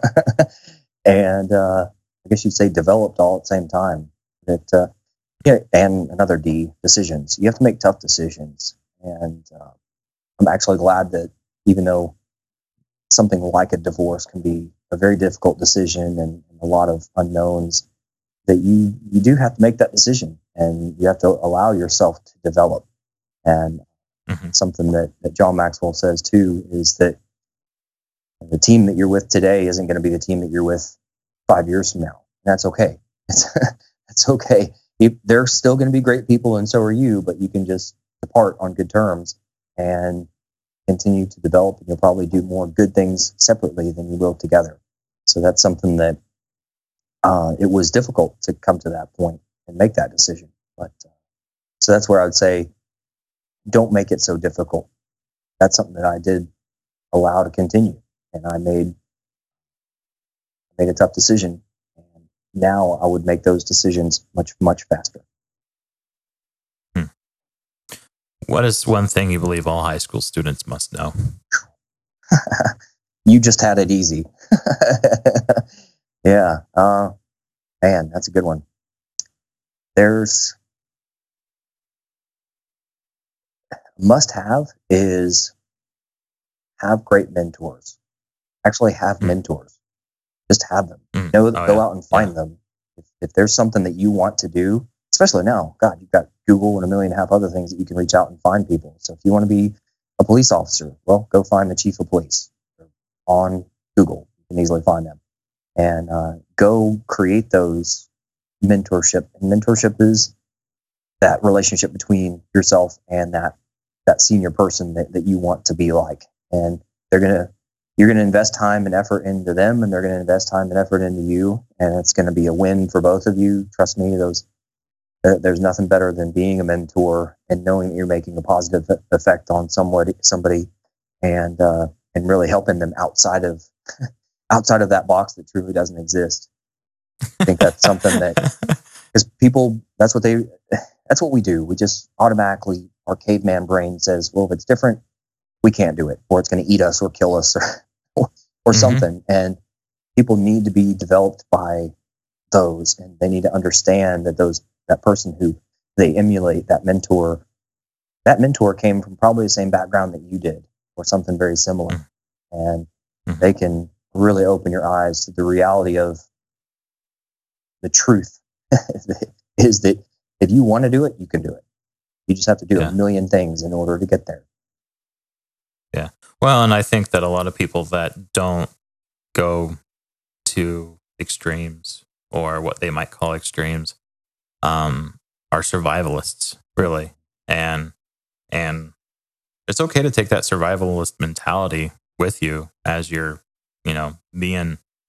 I guess you'd say developed all at the same time. And another D, decisions. You have to make tough decisions. And I'm actually glad that even though something like a divorce can be a very difficult decision and a lot of unknowns, that you do have to make that decision, and you have to allow yourself to develop. And something that John Maxwell says too is that the team that you're with today isn't going to be the team that you're with 5 years from now. And that's okay. That's okay. They're still going to be great people, and so are you, but you can just depart on good terms and continue to develop, and you'll probably do more good things separately than you will together. So that's something that it was difficult to come to that point and make that decision. But so that's where I would say, don't make it so difficult. That's something that I did allow to continue, and I made a tough decision. And now I would make those decisions much, much faster. What is one thing you believe all high school students must know? You just had it easy. Yeah. Man, that's a good one. There's must-have is have great mentors. Actually have mentors. Just have them. Go out and find them. If there's something that you want to do, especially now, God, you've got Google and 1.5 million other things that you can reach out and find people. So if you want to be a police officer, well, go find the chief of police on Google. You can easily find them. And go create those mentorship. And mentorship is that relationship between yourself and that senior person that you want to be like. And you're gonna invest time and effort into them, and they're gonna invest time and effort into you, and it's gonna be a win for both of you. Trust me, there's nothing better than being a mentor and knowing that you're making a positive effect on somebody, and really helping them outside of that box that truly doesn't exist. I think that's something that, because people, that's what we do. We just automatically, our caveman brain says, well, if it's different, we can't do it, or it's going to eat us or kill us or something. And people need to be developed by those, and they need to understand that person who they emulate, that mentor came from probably the same background that you did, or something very similar. And they can really open your eyes to the reality of the truth is that if you want to do it, you can do it. You just have to do 1 million things in order to get there. Yeah. Well, and I think that a lot of people that don't go to extremes, or what they might call extremes, are survivalists, really. And it's okay to take that survivalist mentality with you as you're, being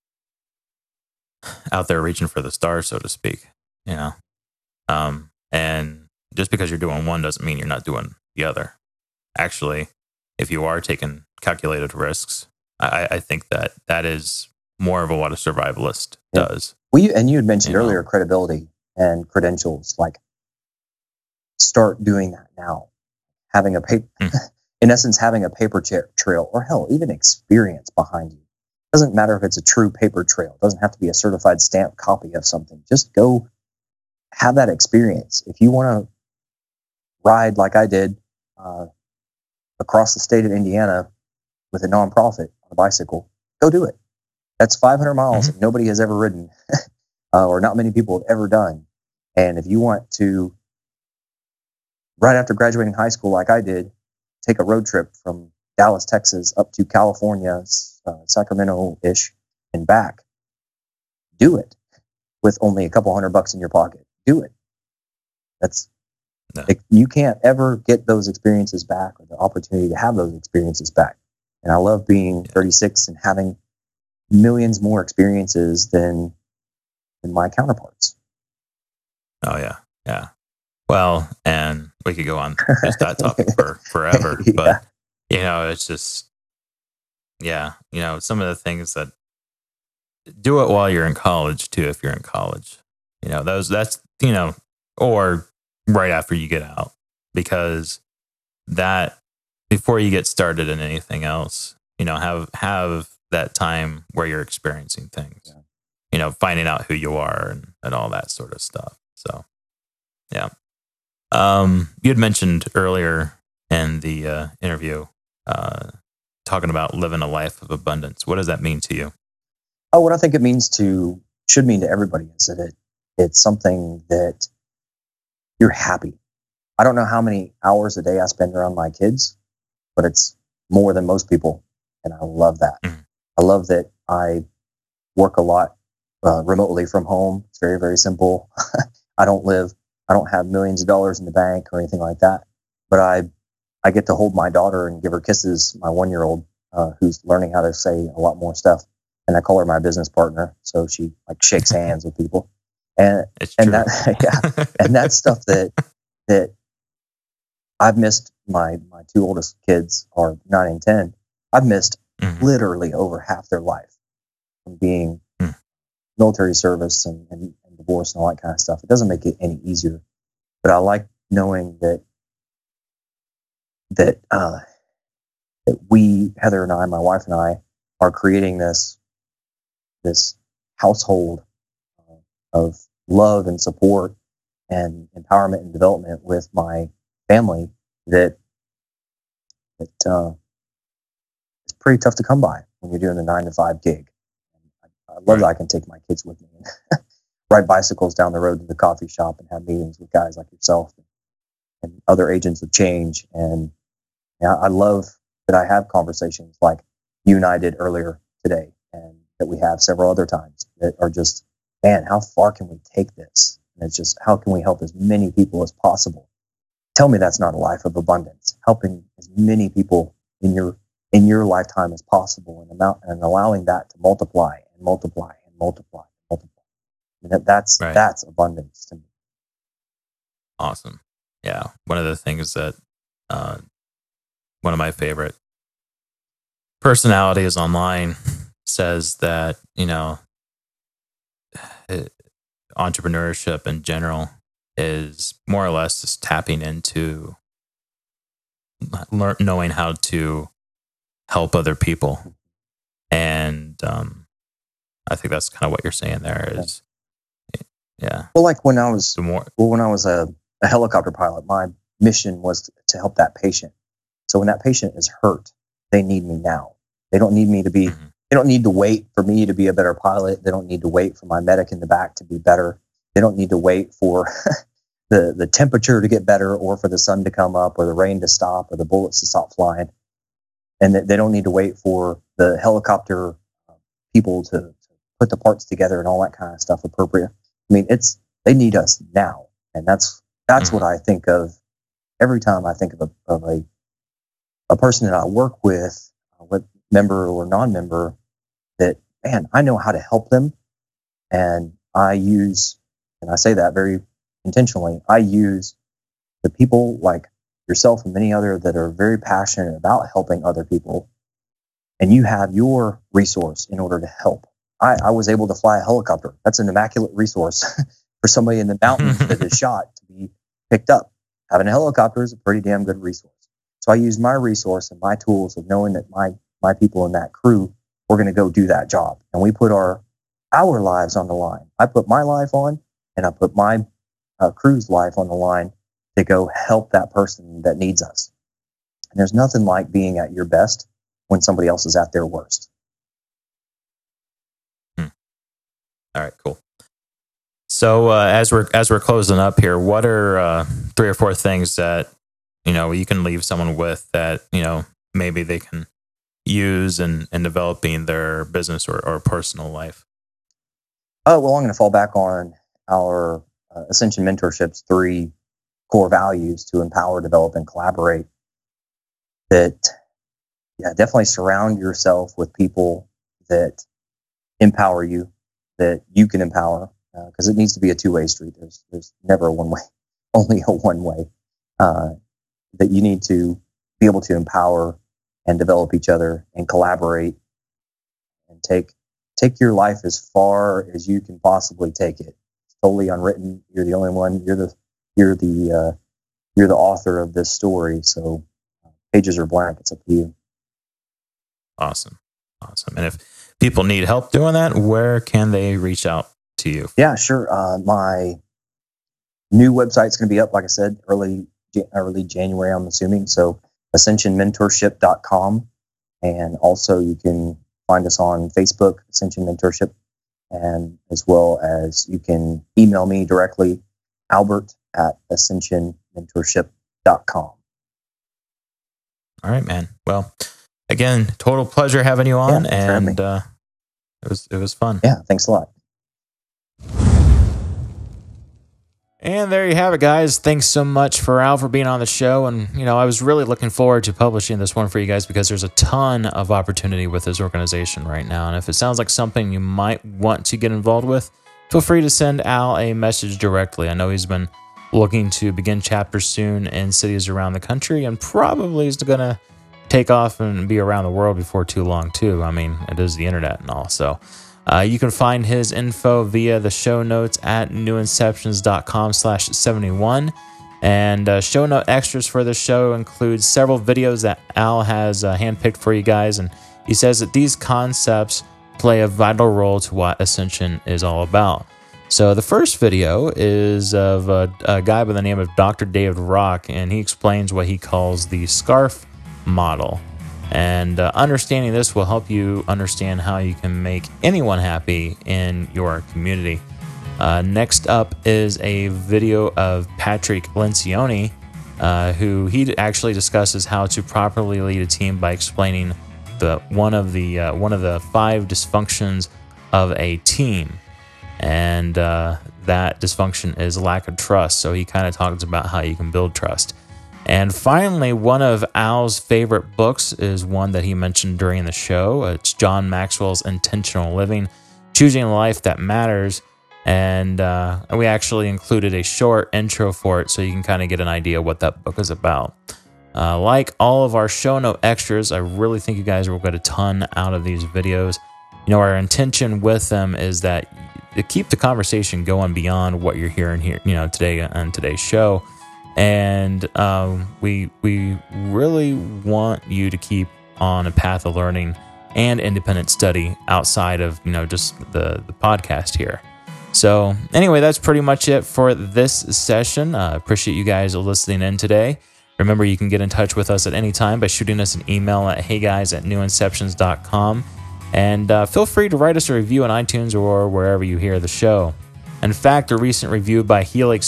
out there reaching for the stars, so to speak, you know. And just because you're doing one doesn't mean you're not doing the other. Actually, if you are taking calculated risks, I think that is more of what a survivalist does. Well, and you had mentioned earlier credibility and credentials. Like, start doing that now. Having a paper, in essence, having a paper trail, or hell, even experience behind you. Doesn't matter if it's a true paper trail. It doesn't have to be a certified stamped copy of something. Just go have that experience. If you want to ride like I did across the state of Indiana with a nonprofit on a bicycle, go do it. That's 500 miles that nobody has ever ridden, or not many people have ever done. And if you want to, right after graduating high school like I did, take a road trip from Dallas, Texas, up to California, Sacramento-ish, and back, do it with only a couple $100 in your pocket. Do it. You can't ever get those experiences back, or the opportunity to have those experiences back. And I love being 36 and having millions more experiences than my counterparts. Oh yeah. Well, and we could go on just that topic for forever, but you know, it's just, you know, some of the things that do it while you're in college too. If you're in college, you know, that's, you know, or right after you get out, because that, before you get started in anything else, you know, have that time where you're experiencing things, you know, finding out who you are and all that sort of stuff. So, yeah. You had mentioned earlier in the interview, talking about living a life of abundance. What does that mean to you? Oh, what I think it should mean to everybody is that it's something that you're happy. I don't know how many hours a day I spend around my kids, but it's more than most people. And I love that. I love that I work a lot remotely from home. It's very, very simple. I don't have millions of dollars in the bank or anything like that, but I get to hold my daughter and give her kisses, my 1-year-old, who's learning how to say a lot more stuff. And I call her my business partner. So she like shakes hands with people. And that, and that's stuff that I've missed. My two oldest kids are 9 and 10. I've missed literally over half their life from being military service and divorce and all that kind of stuff. It doesn't make it any easier, but I like knowing that we, Heather and I, my wife and I, are creating this household of love and support and empowerment and development with my family that it's pretty tough to come by when you're doing the 9-to-5 gig. I love that I can take my kids with me and ride bicycles down the road to the coffee shop and have meetings with guys like yourself and other agents of change. And I love that I have conversations like you and I did earlier today, and that we have several other times that are just, man, how far can we take this? And it's just, how can we help as many people as possible? Tell me that's not a life of abundance. Helping as many people in your lifetime as possible, and allowing that to multiply and multiply and multiply and multiply. And that's abundance to me. Awesome. Yeah. One of the things that one of my favorite personalities online says that, you know, entrepreneurship in general is more or less just tapping into knowing how to help other people. And I think that's kind of what you're saying there is, yeah. Well, like when I was a helicopter pilot, my mission was to help that patient. So when that patient is hurt, they need me now. They don't need me to be, they don't need to wait for me to be a better pilot. They don't need to wait for my medic in the back to be better. They don't need to wait for the temperature to get better, or for the sun to come up, or the rain to stop, or the bullets to stop flying. And they don't need to wait for the helicopter people to put the parts together and all that kind of stuff appropriate. I mean, they need us now. And that's what I think of every time I think of a person that I work with, member or non-member, that, man, I know how to help them, And I use, and I say that very intentionally, I use the people like yourself and many other that are very passionate about helping other people. And you have your resource in order to help. I was able to fly a helicopter. That's an immaculate resource for somebody in the mountains that is shot to be picked up. Having a helicopter is a pretty damn good resource. So I use my resource and my tools of knowing that my people in that crew, we're going to go do that job. And we put our lives on the line. I put my life on, and I put my crew's life on the line to go help that person that needs us. And there's nothing like being at your best when somebody else is at their worst. All right, cool. So as we're closing up here, what are 3 or 4 things that you can leave someone with that maybe they can use in developing their business or personal life? Oh, well, I'm going to fall back on our Ascension Mentorship's 3 core values to empower, develop, and collaborate. That, definitely surround yourself with people that empower you, that you can empower, because it needs to be a 2-way street. There's never a one way, only a one way. That you need to be able to empower and develop each other and collaborate and take your life as far as you can possibly take it. It's totally unwritten. You're the only one. You're the author of this story. So pages are blank. It's up to you. Awesome. And if people need help doing that, where can they reach out to you? Yeah, sure. My new website's going to be up, like I said, early January, I'm assuming. So ascensionmentorship.com. And also you can find us on Facebook, Ascension Mentorship, and as well as you can email me directly, albert@ascensionmentorship.com. All right, man. Well, again, total pleasure having you on, and it was fun. Yeah, thanks a lot. And there you have it, guys. Thanks so much for Al for being on the show. And, I was really looking forward to publishing this one for you guys because there's a ton of opportunity with this organization right now. And if it sounds like something you might want to get involved with, feel free to send Al a message directly. I know he's been looking to begin chapters soon in cities around the country and probably is going to take off and be around the world before too long, too. I mean, it is the internet and all. So you can find his info via the show notes at newinceptions.com/71. And show note extras for the show include several videos that Al has handpicked for you guys. And he says that these concepts play a vital role to what Ascension is all about. So the first video is of a guy by the name of Dr. David Rock, and he explains what he calls the SCARF model. And understanding this will help you understand how you can make anyone happy in your community. Next up is a video of Patrick Lencioni, who he actually discusses how to properly lead a team by explaining one of the 5 dysfunctions of a team. And that dysfunction is lack of trust. So he kind of talks about how you can build trust. And finally, one of Al's favorite books is one that he mentioned during the show. It's John Maxwell's Intentional Living, Choosing a Life That Matters. And we actually included a short intro for it so you can kind of get an idea what that book is about. Like all of our show note extras, I really think you guys will get a ton out of these videos. Our intention with them is that to keep the conversation going beyond what you're hearing here, today on today's show. And we really want you to keep on a path of learning and independent study outside of just the podcast here. So anyway, that's pretty much it for this session. Appreciate you guys listening in today. Remember, you can get in touch with us at any time by shooting us an email at heyguys@newinceptions.com. And feel free to write us a review on iTunes or wherever you hear the show. In fact, a recent review by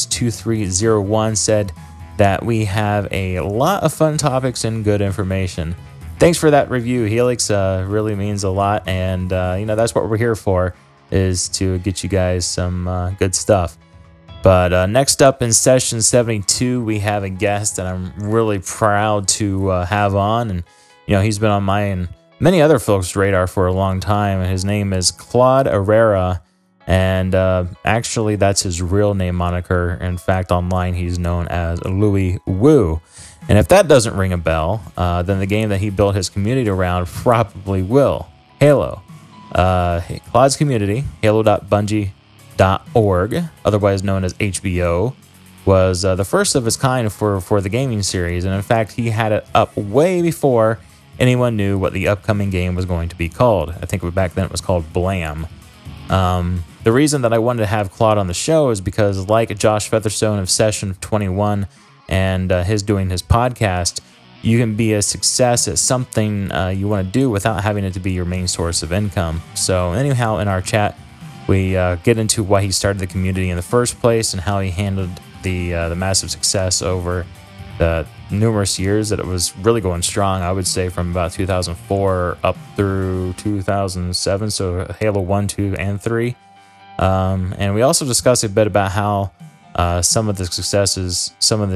Helix2301 said that we have a lot of fun topics and good information. Thanks for that review, Helix. Really means a lot. And, that's what we're here for, is to get you guys some good stuff. But next up in session 72, we have a guest that I'm really proud to have on. And, he's been on my and many other folks' radar for a long time. And his name is Claude Herrera. And actually, that's his real name moniker. In fact, online, he's known as Louis Wu. And if that doesn't ring a bell, then the game that he built his community around probably will. Halo. Claude's community, halo.bungie.org, otherwise known as HBO, was the first of its kind for the gaming series. And in fact, he had it up way before anyone knew what the upcoming game was going to be called. I think back then it was called Blam. The reason that I wanted to have Claude on the show is because, like Josh Featherstone of Session 21 and his doing his podcast, you can be a success at something you want to do without having it to be your main source of income. So anyhow, in our chat, we get into why he started the community in the first place and how he handled the massive success over the numerous years that it was really going strong. I would say from about 2004 up through 2007, so Halo 1, 2, and 3. And we also discuss a bit about how some of the successes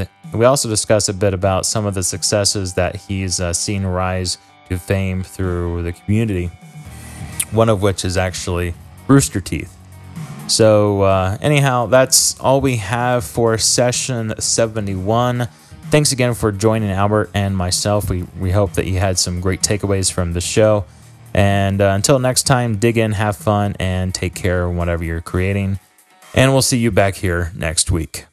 that he's seen rise to fame through the community, one of which is actually Rooster Teeth. So anyhow, that's all we have for session 71. Thanks again for joining Albert and myself. We hope that you had some great takeaways from the show. And until next time, dig in, have fun, and take care of whatever you're creating. And we'll see you back here next week.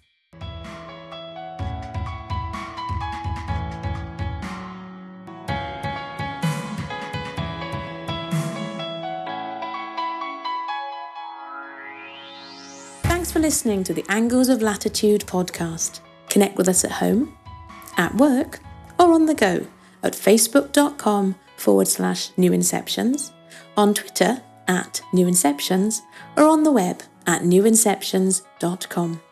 Thanks for listening to the Angles of Latitude podcast. Connect with us at home, at work, or on the go at facebook.com/New Inceptions, on Twitter @New Inceptions, or on the web at newinceptions.com.